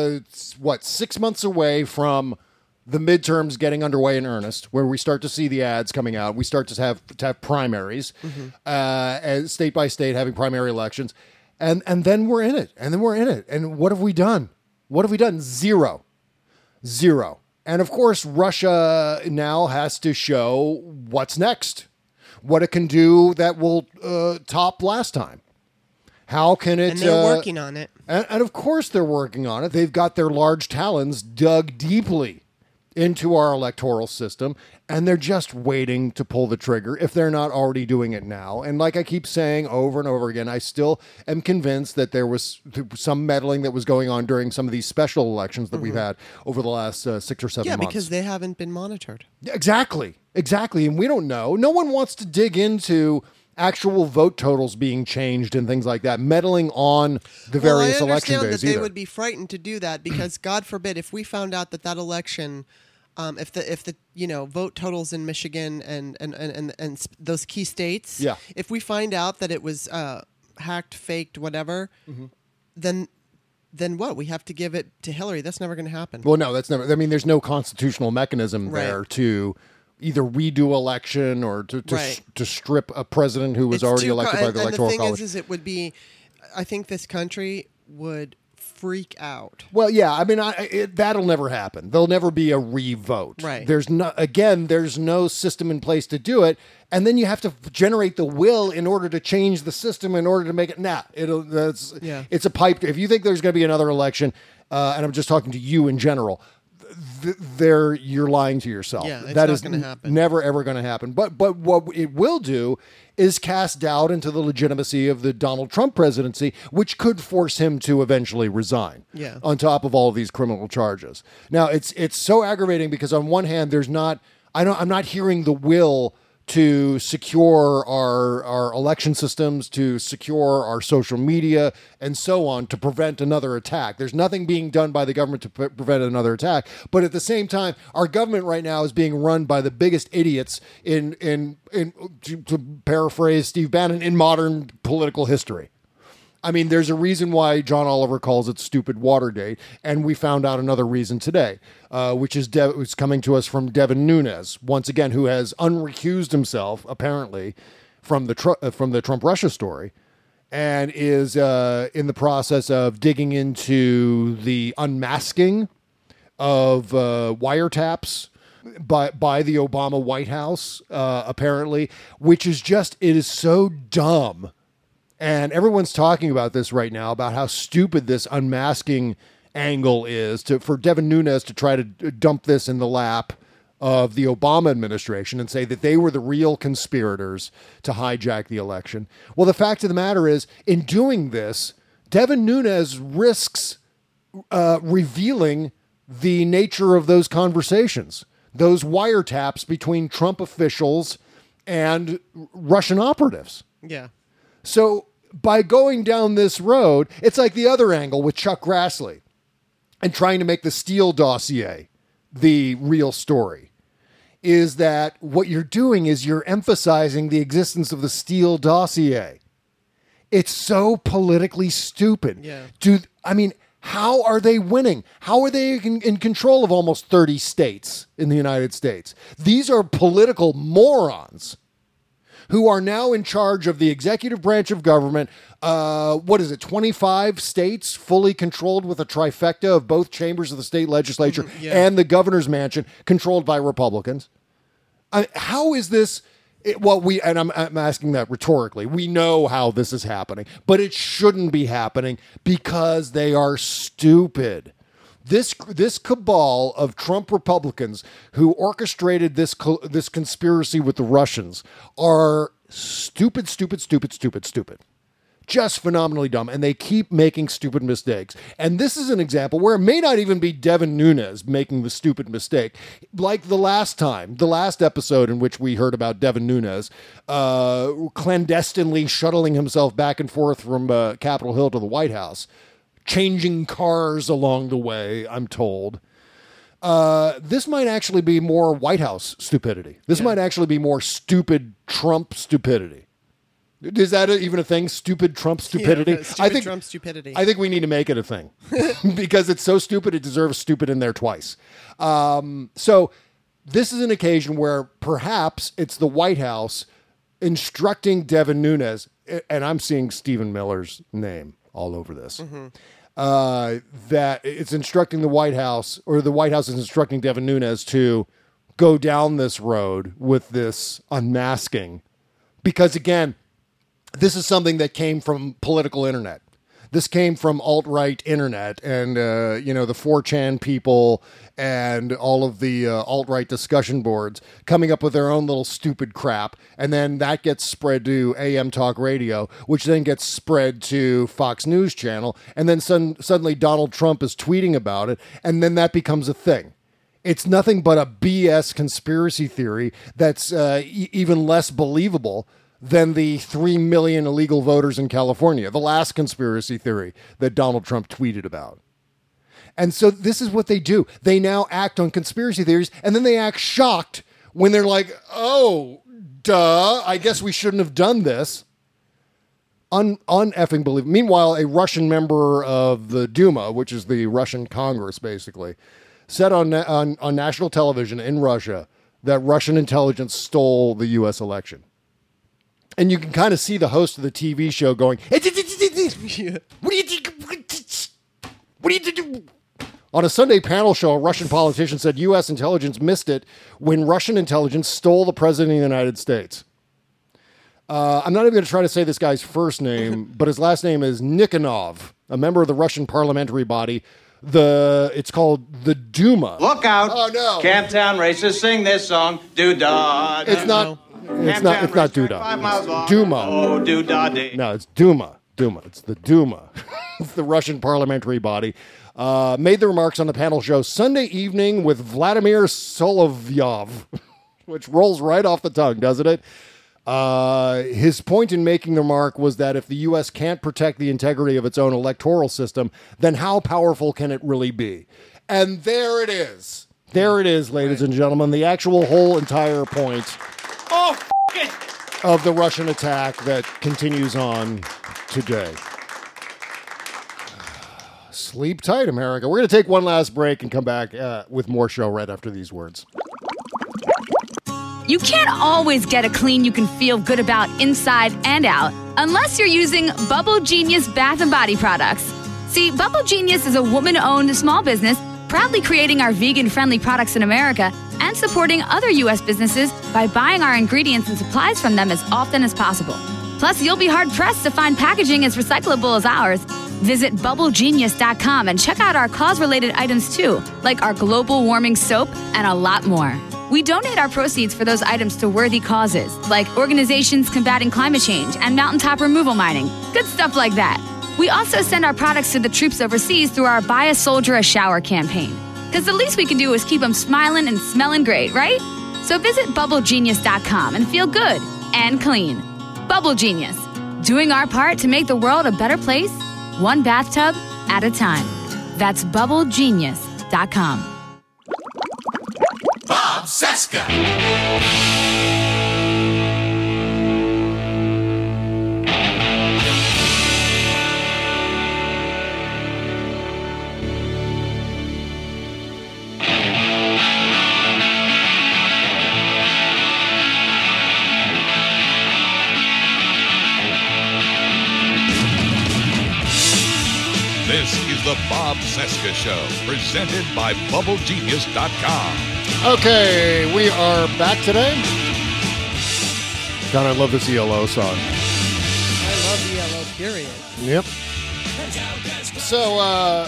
6 months away from the midterms getting underway in earnest, where we start to see the ads coming out. We start to have primaries, as state by state having primary elections. And then we're in it. And what have we done? Zero. And of course, Russia now has to show what's next, what it can do that will top last time. How can it? And they're working on it. And of course they're working on it. They've got their large talons dug deeply into our electoral system, and they're just waiting to pull the trigger if they're not already doing it now. And like I keep saying over and over again, I still am convinced that there was some meddling that was going on during some of these special elections that we've had over the last 6 or 7 months. Yeah, because they haven't been monitored. Exactly. And we don't know. No one wants to dig into actual vote totals being changed and things like that, meddling on the various election days. I understand that they would be frightened to do that because, God forbid, if we found out that election, if the vote totals in Michigan and those key states, if we find out that it was hacked, faked, whatever, then what? We have to give it to Hillary. That's never going to happen. Well, no, that's never. I mean, there's no constitutional mechanism there to either redo election or to strip a president who was already elected by the Electoral College. And the thing is it would be, I think this country would freak out. Well, yeah, I mean, that'll never happen. There'll never be a re-vote. Right. There's no system in place to do it, and then you have to generate the will in order to change the system in order to make it. It's a pipe. If you think there's going to be another election, and I'm just talking to you in general, you're lying to yourself. Yeah, that is not going to happen. Never ever going to happen. But what it will do is cast doubt into the legitimacy of the Donald Trump presidency, which could force him to eventually resign. Yeah. On top of all of these criminal charges. Now it's so aggravating because on one hand I'm not hearing the will to secure our election systems, to secure our social media, and so on, to prevent another attack. There's nothing being done by the government to prevent another attack. But at the same time, our government right now is being run by the biggest idiots to paraphrase Steve Bannon, in modern political history. I mean, there's a reason why John Oliver calls it stupid Watergate, and we found out another reason today, which is coming to us from Devin Nunes, once again, who has unrecused himself, apparently, from the Trump-Russia story, and is in the process of digging into the unmasking of wiretaps by the Obama White House, apparently, which is it is so dumb. And everyone's talking about this right now, about how stupid this unmasking angle is for Devin Nunes to try to dump this in the lap of the Obama administration and say that they were the real conspirators to hijack the election. Well, the fact of the matter is, in doing this, Devin Nunes risks revealing the nature of those conversations, those wiretaps between Trump officials and Russian operatives. Yeah. So by going down this road, it's like the other angle with Chuck Grassley and trying to make the Steele dossier the real story, is that what you're doing is you're emphasizing the existence of the Steele dossier. It's so politically stupid. Yeah. How are they winning? How are they in control of almost 30 states in the United States? These are political morons who are now in charge of the executive branch of government. 25 states fully controlled with a trifecta of both chambers of the state legislature and the governor's mansion controlled by Republicans. How is this? I'm asking that rhetorically. We know how this is happening, but it shouldn't be happening because they are stupid. This cabal of Trump Republicans who orchestrated this conspiracy with the Russians are stupid. Just phenomenally dumb, and they keep making stupid mistakes. And this is an example where it may not even be Devin Nunes making the stupid mistake. Like the last episode in which we heard about Devin Nunes clandestinely shuttling himself back and forth from Capitol Hill to the White House, changing cars along the way, I'm told. This might actually be more White House stupidity. This might actually be more stupid Trump stupidity. Is that even a thing? Stupid Trump stupidity? Yeah, Trump stupidity. I think we need to make it a thing because it's so stupid it deserves stupid in there twice. So this is an occasion where perhaps it's the White House instructing Devin Nunes, and I'm seeing Stephen Miller's name all over this, that it's instructing the White House, or the White House is instructing Devin Nunes to go down this road with this unmasking. Because, again, this is something that came from political internet. This came from alt-right internet and, the 4chan people and all of the alt-right discussion boards coming up with their own little stupid crap. And then that gets spread to AM Talk Radio, which then gets spread to Fox News Channel. And then suddenly Donald Trump is tweeting about it. And then that becomes a thing. It's nothing but a BS conspiracy theory that's even less believable than the 3 million illegal voters in California, the last conspiracy theory that Donald Trump tweeted about. And so this is what they do. They now act on conspiracy theories, and then they act shocked when they're like, oh, duh, I guess we shouldn't have done this. Un-effing believable. Meanwhile, a Russian member of the Duma, which is the Russian Congress, basically, said on national television in Russia that Russian intelligence stole the U.S. election. And you can kind of see the host of the TV show going, what do you do? On a Sunday panel show, a Russian politician said U.S. intelligence missed it when Russian intelligence stole the president of the United States. I'm not even going to try to say this guy's first name, but his last name is Nikonov, a member of the Russian parliamentary body. It's called the Duma. Look out. Oh, no. Camptown racists sing this song. Do-da. It's not. It's not Duda. 5 miles long. Duma. Oh, do-da-dee. No, it's Duma. It's the Duma. It's the Russian parliamentary body. Made the remarks on the panel show Sunday evening with Vladimir Solovyov, which rolls right off the tongue, doesn't it? His point in making the remark was that if the U.S. can't protect the integrity of its own electoral system, then how powerful can it really be? And there it is. There it is, ladies and gentlemen. The actual whole entire point of the Russian attack that continues on today. Sleep tight, America. We're going to take one last break and come back with more show right after these words. You can't always get a clean you can feel good about inside and out unless you're using Bubble Genius Bath and Body products. See, Bubble Genius is a woman-owned small business proudly creating our vegan-friendly products in America and supporting other U.S. businesses by buying our ingredients and supplies from them as often as possible. Plus, you'll be hard-pressed to find packaging as recyclable as ours. Visit BubbleGenius.com and check out our cause-related items too, like our global warming soap and a lot more. We donate our proceeds for those items to worthy causes, like organizations combating climate change and mountaintop removal mining. Good stuff like that. We also send our products to the troops overseas through our Buy a Soldier a Shower campaign. Because the least we can do is keep them smiling and smelling great, right? So visit BubbleGenius.com and feel good and clean. Bubble Genius, doing our part to make the world a better place, one bathtub at a time. That's BubbleGenius.com. Bob Cesca. This is the Bob Cesca Show, presented by BubbleGenius.com. Okay, we are back today. God, I love this ELO song. I love ELO, period. Yep. So,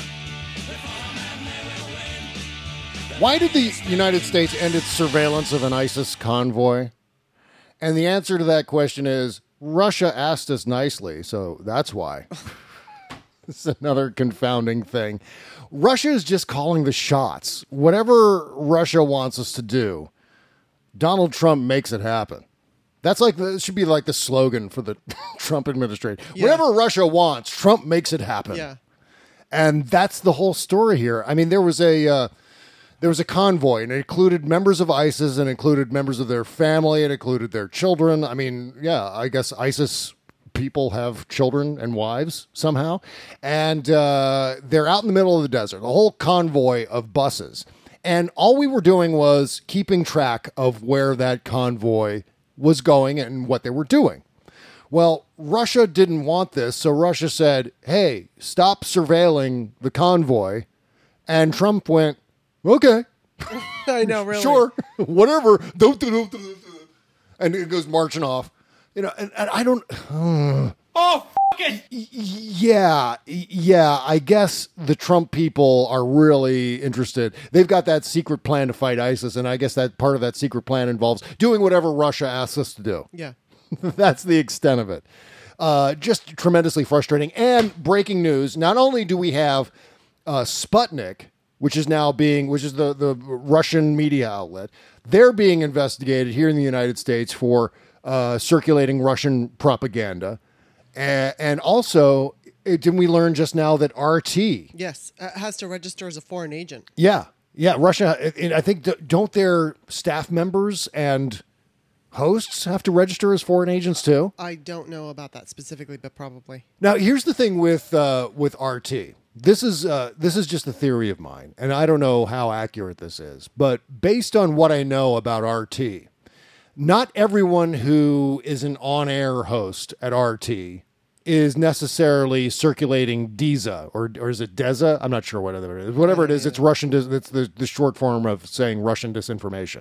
why did the United States end its surveillance of an ISIS convoy? And the answer to that question is, Russia asked us nicely, so that's why. This is another confounding thing. Russia is just calling the shots. Whatever Russia wants us to do, Donald Trump makes it happen. That's like it should be like the slogan for the Trump administration. Yeah. Whatever Russia wants, Trump makes it happen. Yeah. And that's the whole story here. I mean, there was a convoy, and it included members of ISIS, and included members of their family, and included their children. I mean, yeah, I guess ISIS people have children and wives somehow, and they're out in the middle of the desert, a whole convoy of buses, and all we were doing was keeping track of where that convoy was going and what they were doing. Well, Russia didn't want this, so Russia said, hey, stop surveilling the convoy. And Trump went, okay. I know, really. Sure, whatever. And it goes marching off. And I don't... Oh, fuck it! Yeah, I guess the Trump people are really interested. They've got that secret plan to fight ISIS, and I guess that part of that secret plan involves doing whatever Russia asks us to do. Yeah. That's the extent of it. Just tremendously frustrating. And breaking news, not only do we have Sputnik, which is the Russian media outlet, they're being investigated here in the United States for circulating Russian propaganda. And also, didn't we learn just now that RT... Yes, has to register as a foreign agent. Yeah, Russia, I think, don't their staff members and hosts have to register as foreign agents too? I don't know about that specifically, but probably. Now, here's the thing with RT. This is just a theory of mine, and I don't know how accurate this is, but based on what I know about RT, not everyone who is an on-air host at RT is necessarily circulating DESA, or is it DESA? I'm not sure whatever it is. Whatever it is, it's Russian. It's the short form of saying Russian disinformation.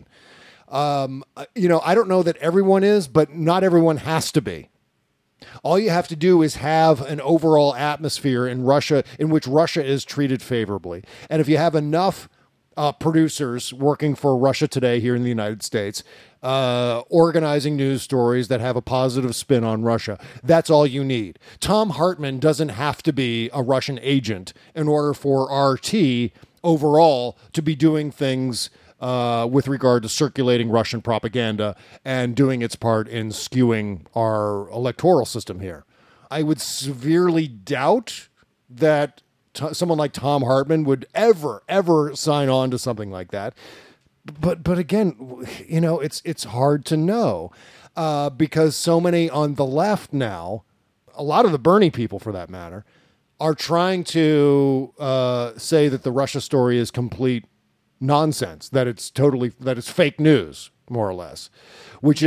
I don't know that everyone is, but not everyone has to be. All you have to do is have an overall atmosphere in Russia in which Russia is treated favorably. And if you have enough producers working for Russia Today here in the United States, organizing news stories that have a positive spin on Russia, that's all you need. Tom Hartman doesn't have to be a Russian agent in order for RT overall to be doing things with regard to circulating Russian propaganda and doing its part in skewing our electoral system here. I would severely doubt that someone like Tom Hartman would ever sign on to something like that. But again, it's hard to know because so many on the left now, a lot of the Bernie people for that matter, are trying to say that the Russia story is complete nonsense, that it's fake news, more or less, which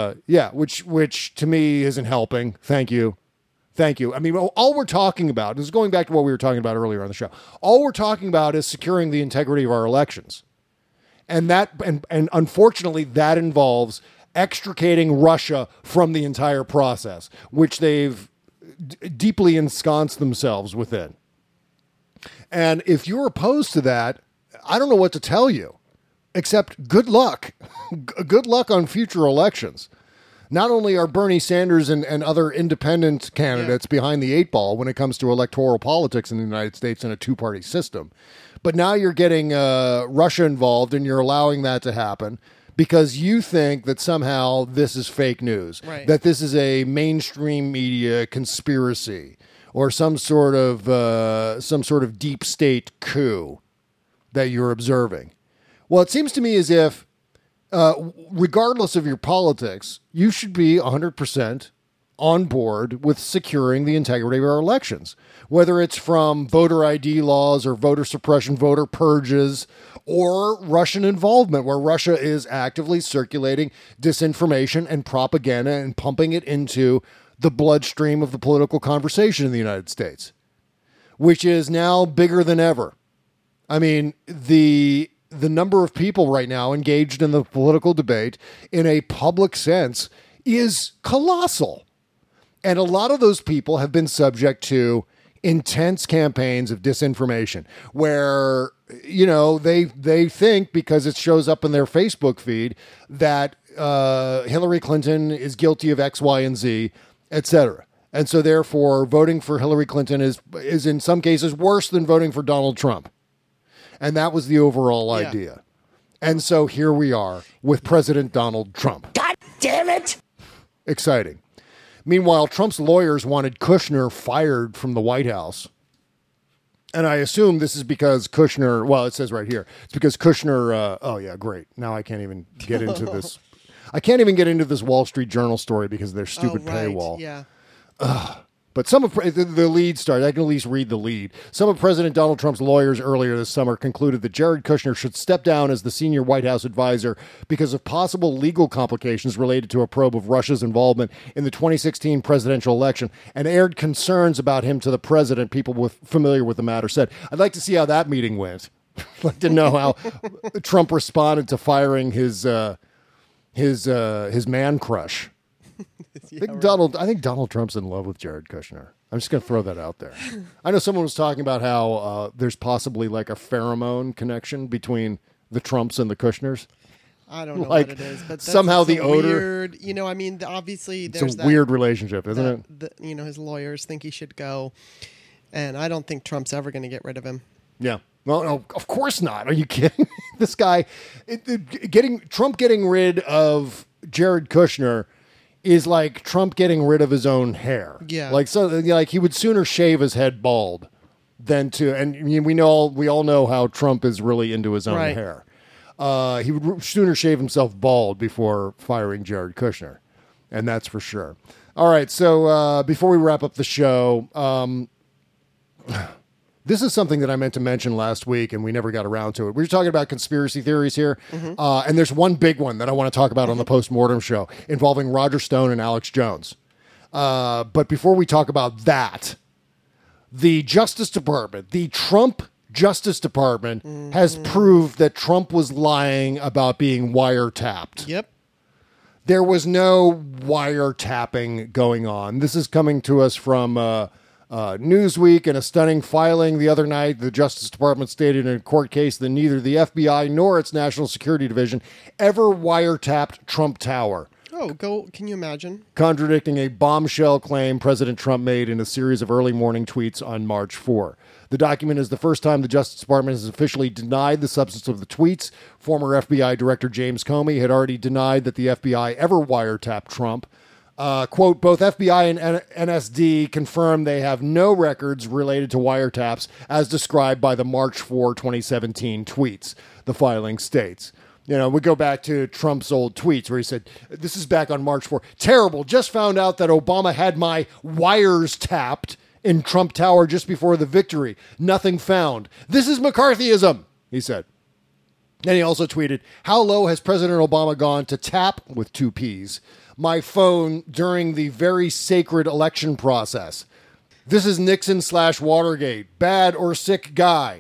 to me isn't helping. Thank you. I mean, all we're talking about, this is going back to what we were talking about earlier on the show, all we're talking about is securing the integrity of our elections. And unfortunately, that involves extricating Russia from the entire process, which they've deeply ensconced themselves within. And if you're opposed to that, I don't know what to tell you, except good luck. Good luck on future elections. Not only are Bernie Sanders and other independent candidates behind the eight ball when it comes to electoral politics in the United States in a two-party system, but now you're getting Russia involved and you're allowing that to happen because you think that somehow this is fake news, that this is a mainstream media conspiracy or some sort of deep state coup that you're observing. Well, it seems to me as if regardless of your politics, you should be 100% on board with securing the integrity of our elections, whether it's from voter ID laws or voter suppression, voter purges, or Russian involvement, where Russia is actively circulating disinformation and propaganda and pumping it into the bloodstream of the political conversation in the United States, which is now bigger than ever. I mean, the number of people right now engaged in the political debate in a public sense is colossal. And a lot of those people have been subject to intense campaigns of disinformation where, they think because it shows up in their Facebook feed that Hillary Clinton is guilty of X, Y, and Z, etc. And so therefore voting for Hillary Clinton is in some cases worse than voting for Donald Trump. And that was the overall idea. And so here we are with President Donald Trump. God damn it! Exciting. Meanwhile, Trump's lawyers wanted Kushner fired from the White House. And I assume this is because Kushner, well, it says right here, it's because Kushner, great. Now I can't even get into this. I can't even get into this Wall Street Journal story because of their stupid paywall. Yeah. But But some of the lead started. I can at least read the lead. Some of President Donald Trump's lawyers earlier this summer concluded that Jared Kushner should step down as the senior White House advisor because of possible legal complications related to a probe of Russia's involvement in the 2016 presidential election, and aired concerns about him to the president. People familiar with the matter said, "I'd like to see how that meeting went." I'd like to know how Trump responded to firing his man crush. I think Donald Trump's in love with Jared Kushner. I'm just going to throw that out there. I know someone was talking about how there's possibly like a pheromone connection between the Trumps and the Kushners. I don't know what it is, but that's somehow the odor. Weird, obviously there's it's a weird relationship, isn't it? His lawyers think he should go, and I don't think Trump's ever going to get rid of him. Yeah. Well, no, of course not. Are you kidding? This guy, Trump getting rid of Jared Kushner is like Trump getting rid of his own hair. Yeah. Like he would sooner shave his head bald than to, and we all know how Trump is really into his own hair. He would sooner shave himself bald before firing Jared Kushner. And that's for sure. All right. So, before we wrap up the show, this is something that I meant to mention last week, and we never got around to it. We were talking about conspiracy theories here, and there's one big one that I want to talk about on the Postmortem show involving Roger Stone and Alex Jones. But before we talk about that, the Justice Department, the Trump Justice Department, has proved that Trump was lying about being wiretapped. Yep. There was no wiretapping going on. This is coming to us from... Newsweek. In a stunning filing the other night, the Justice Department stated in a court case that neither the FBI nor its National Security Division ever wiretapped Trump Tower. Can you imagine? Contradicting a bombshell claim President Trump made in a series of early morning tweets on March 4. The document is the first time the Justice Department has officially denied the substance of the tweets. Former FBI Director James Comey had already denied that the FBI ever wiretapped Trump. Quote, both FBI and NSD confirm they have no records related to wiretaps as described by the March 4, 2017 tweets, the filing states. We go back to Trump's old tweets where he said, this is back on March 4. Terrible. Just found out that Obama had my wires tapped in Trump Tower just before the victory. Nothing found. This is McCarthyism, he said. Then he also tweeted, how low has President Obama gone to tap, with 2 Ps, my phone during the very sacred election process? This is Nixon/Watergate. Bad or sick guy.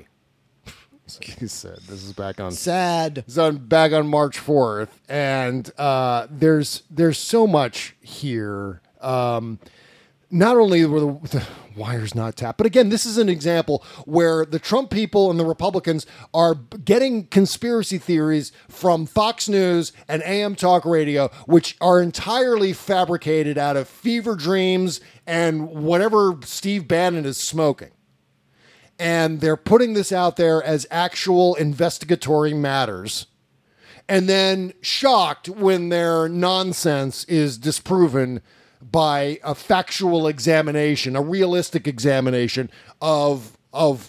He said, this is back on... Sad. It's back on March 4th. And there's so much here. Not only were the wires not tapped, but again, this is an example where the Trump people and the Republicans are getting conspiracy theories from Fox News and AM Talk Radio, which are entirely fabricated out of fever dreams and whatever Steve Bannon is smoking. And they're putting this out there as actual investigatory matters, and then shocked when their nonsense is disproven by a factual examination, a realistic examination of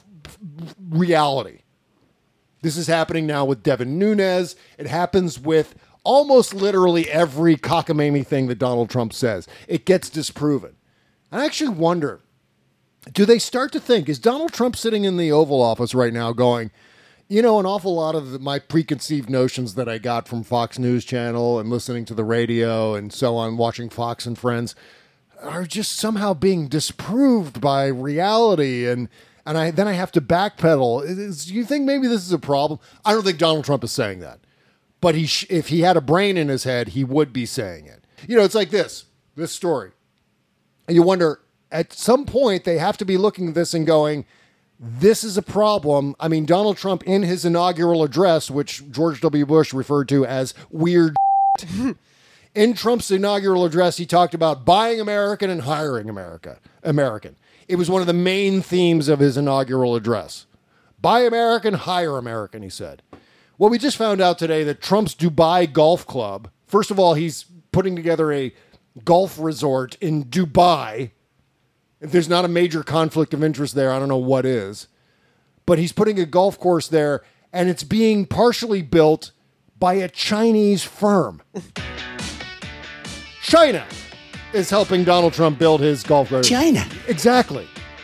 reality. This is happening now with Devin Nunes. It happens with almost literally every cockamamie thing that Donald Trump says. It gets disproven. I actually wonder, do they start to think, is Donald Trump sitting in the Oval Office right now going, an awful lot of my preconceived notions that I got from Fox News Channel and listening to the radio and so on, watching Fox and Friends, are just somehow being disproved by reality, and then I have to backpedal. Do you think maybe this is a problem? I don't think Donald Trump is saying that, but if he had a brain in his head, he would be saying it. It's like this story. And you wonder, at some point, they have to be looking at this and going, this is a problem. I mean, Donald Trump, in his inaugural address, which George W. Bush referred to as weird in Trump's inaugural address, he talked about buying American and hiring American. It was one of the main themes of his inaugural address. Buy American, hire American, he said. Well, we just found out today that Trump's Dubai Golf Club, first of all, he's putting together a golf resort in Dubai. If there's not a major conflict of interest there, I don't know what is. But he's putting a golf course there, and it's being partially built by a Chinese firm. China! is helping Donald Trump build his golf resort? China. Exactly.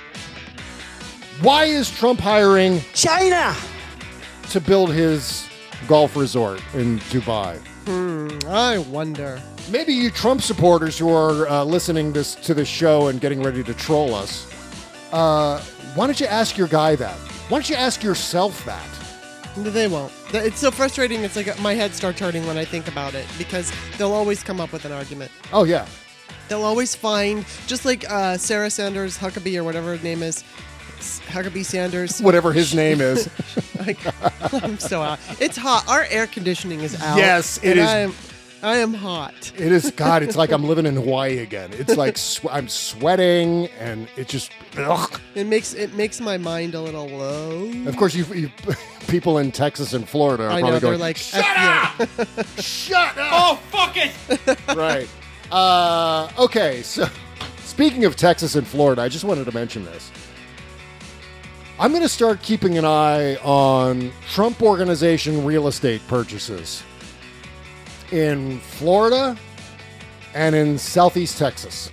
Why is Trump hiring China to build his golf resort in Dubai? I wonder. Maybe you Trump supporters who are listening to this show and getting ready to troll us, why don't you ask your guy that? Why don't you ask yourself that? They won't. It's so frustrating. It's like my head starts hurting when I think about it because they'll always come up with an argument. Oh, yeah. They'll always find, just like Sarah Sanders Huckabee or whatever her name is, Huckabee Sanders. Whatever his name is. I'm so hot. It's hot. Our air conditioning is out. Yes, it is. I am hot. It is. God, it's like I'm living in Hawaii again. It's like I'm sweating, and it just. Ugh. It makes my mind a little low. Of course, you people in Texas and Florida are I probably know, going, they're like, shut up! Shut up! Oh, fuck it! Right. Okay, so speaking of Texas and Florida, I just wanted to mention this. I'm going to start keeping an eye on Trump Organization real estate purchases in Florida and in Southeast Texas.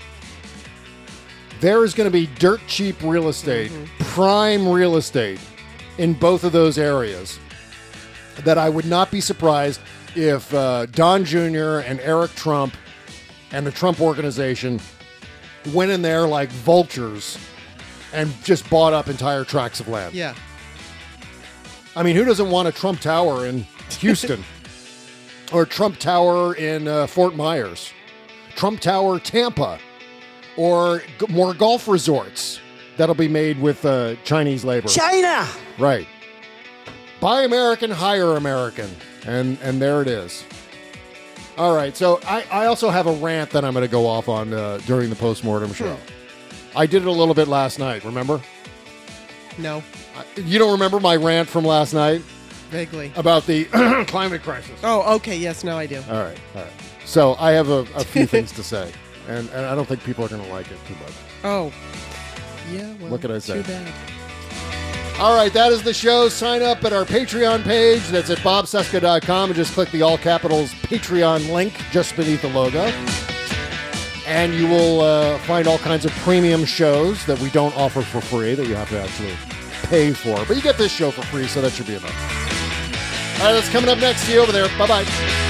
There is going to be dirt cheap real estate, prime real estate in both of those areas that I would not be surprised if Don Jr. and Eric Trump and the Trump Organization went in there like vultures and just bought up entire tracts of land. Yeah. I mean, who doesn't want a Trump Tower in Houston? Or Trump Tower in Fort Myers? Trump Tower, Tampa? Or more golf resorts that'll be made with Chinese labor? China. Right. Buy American, hire American. And there it is. All right, so I also have a rant that I'm going to go off on during the postmortem show. I did it a little bit last night, remember? No. You don't remember my rant from last night? Vaguely. About the climate crisis. Oh, okay. Yes, now I do. All right. So I have a few things to say, and I don't think people are going to like it too much. Oh. Yeah, well, what can I say? Too bad. All right, that is the show. Sign up at our Patreon page. That's at bobcesca.com, and just click the all capitals Patreon link just beneath the logo. And you will find all kinds of premium shows that we don't offer for free, that you have to actually pay for. But you get this show for free, so that should be enough. All right, that's coming up next. See you over there. Bye-bye.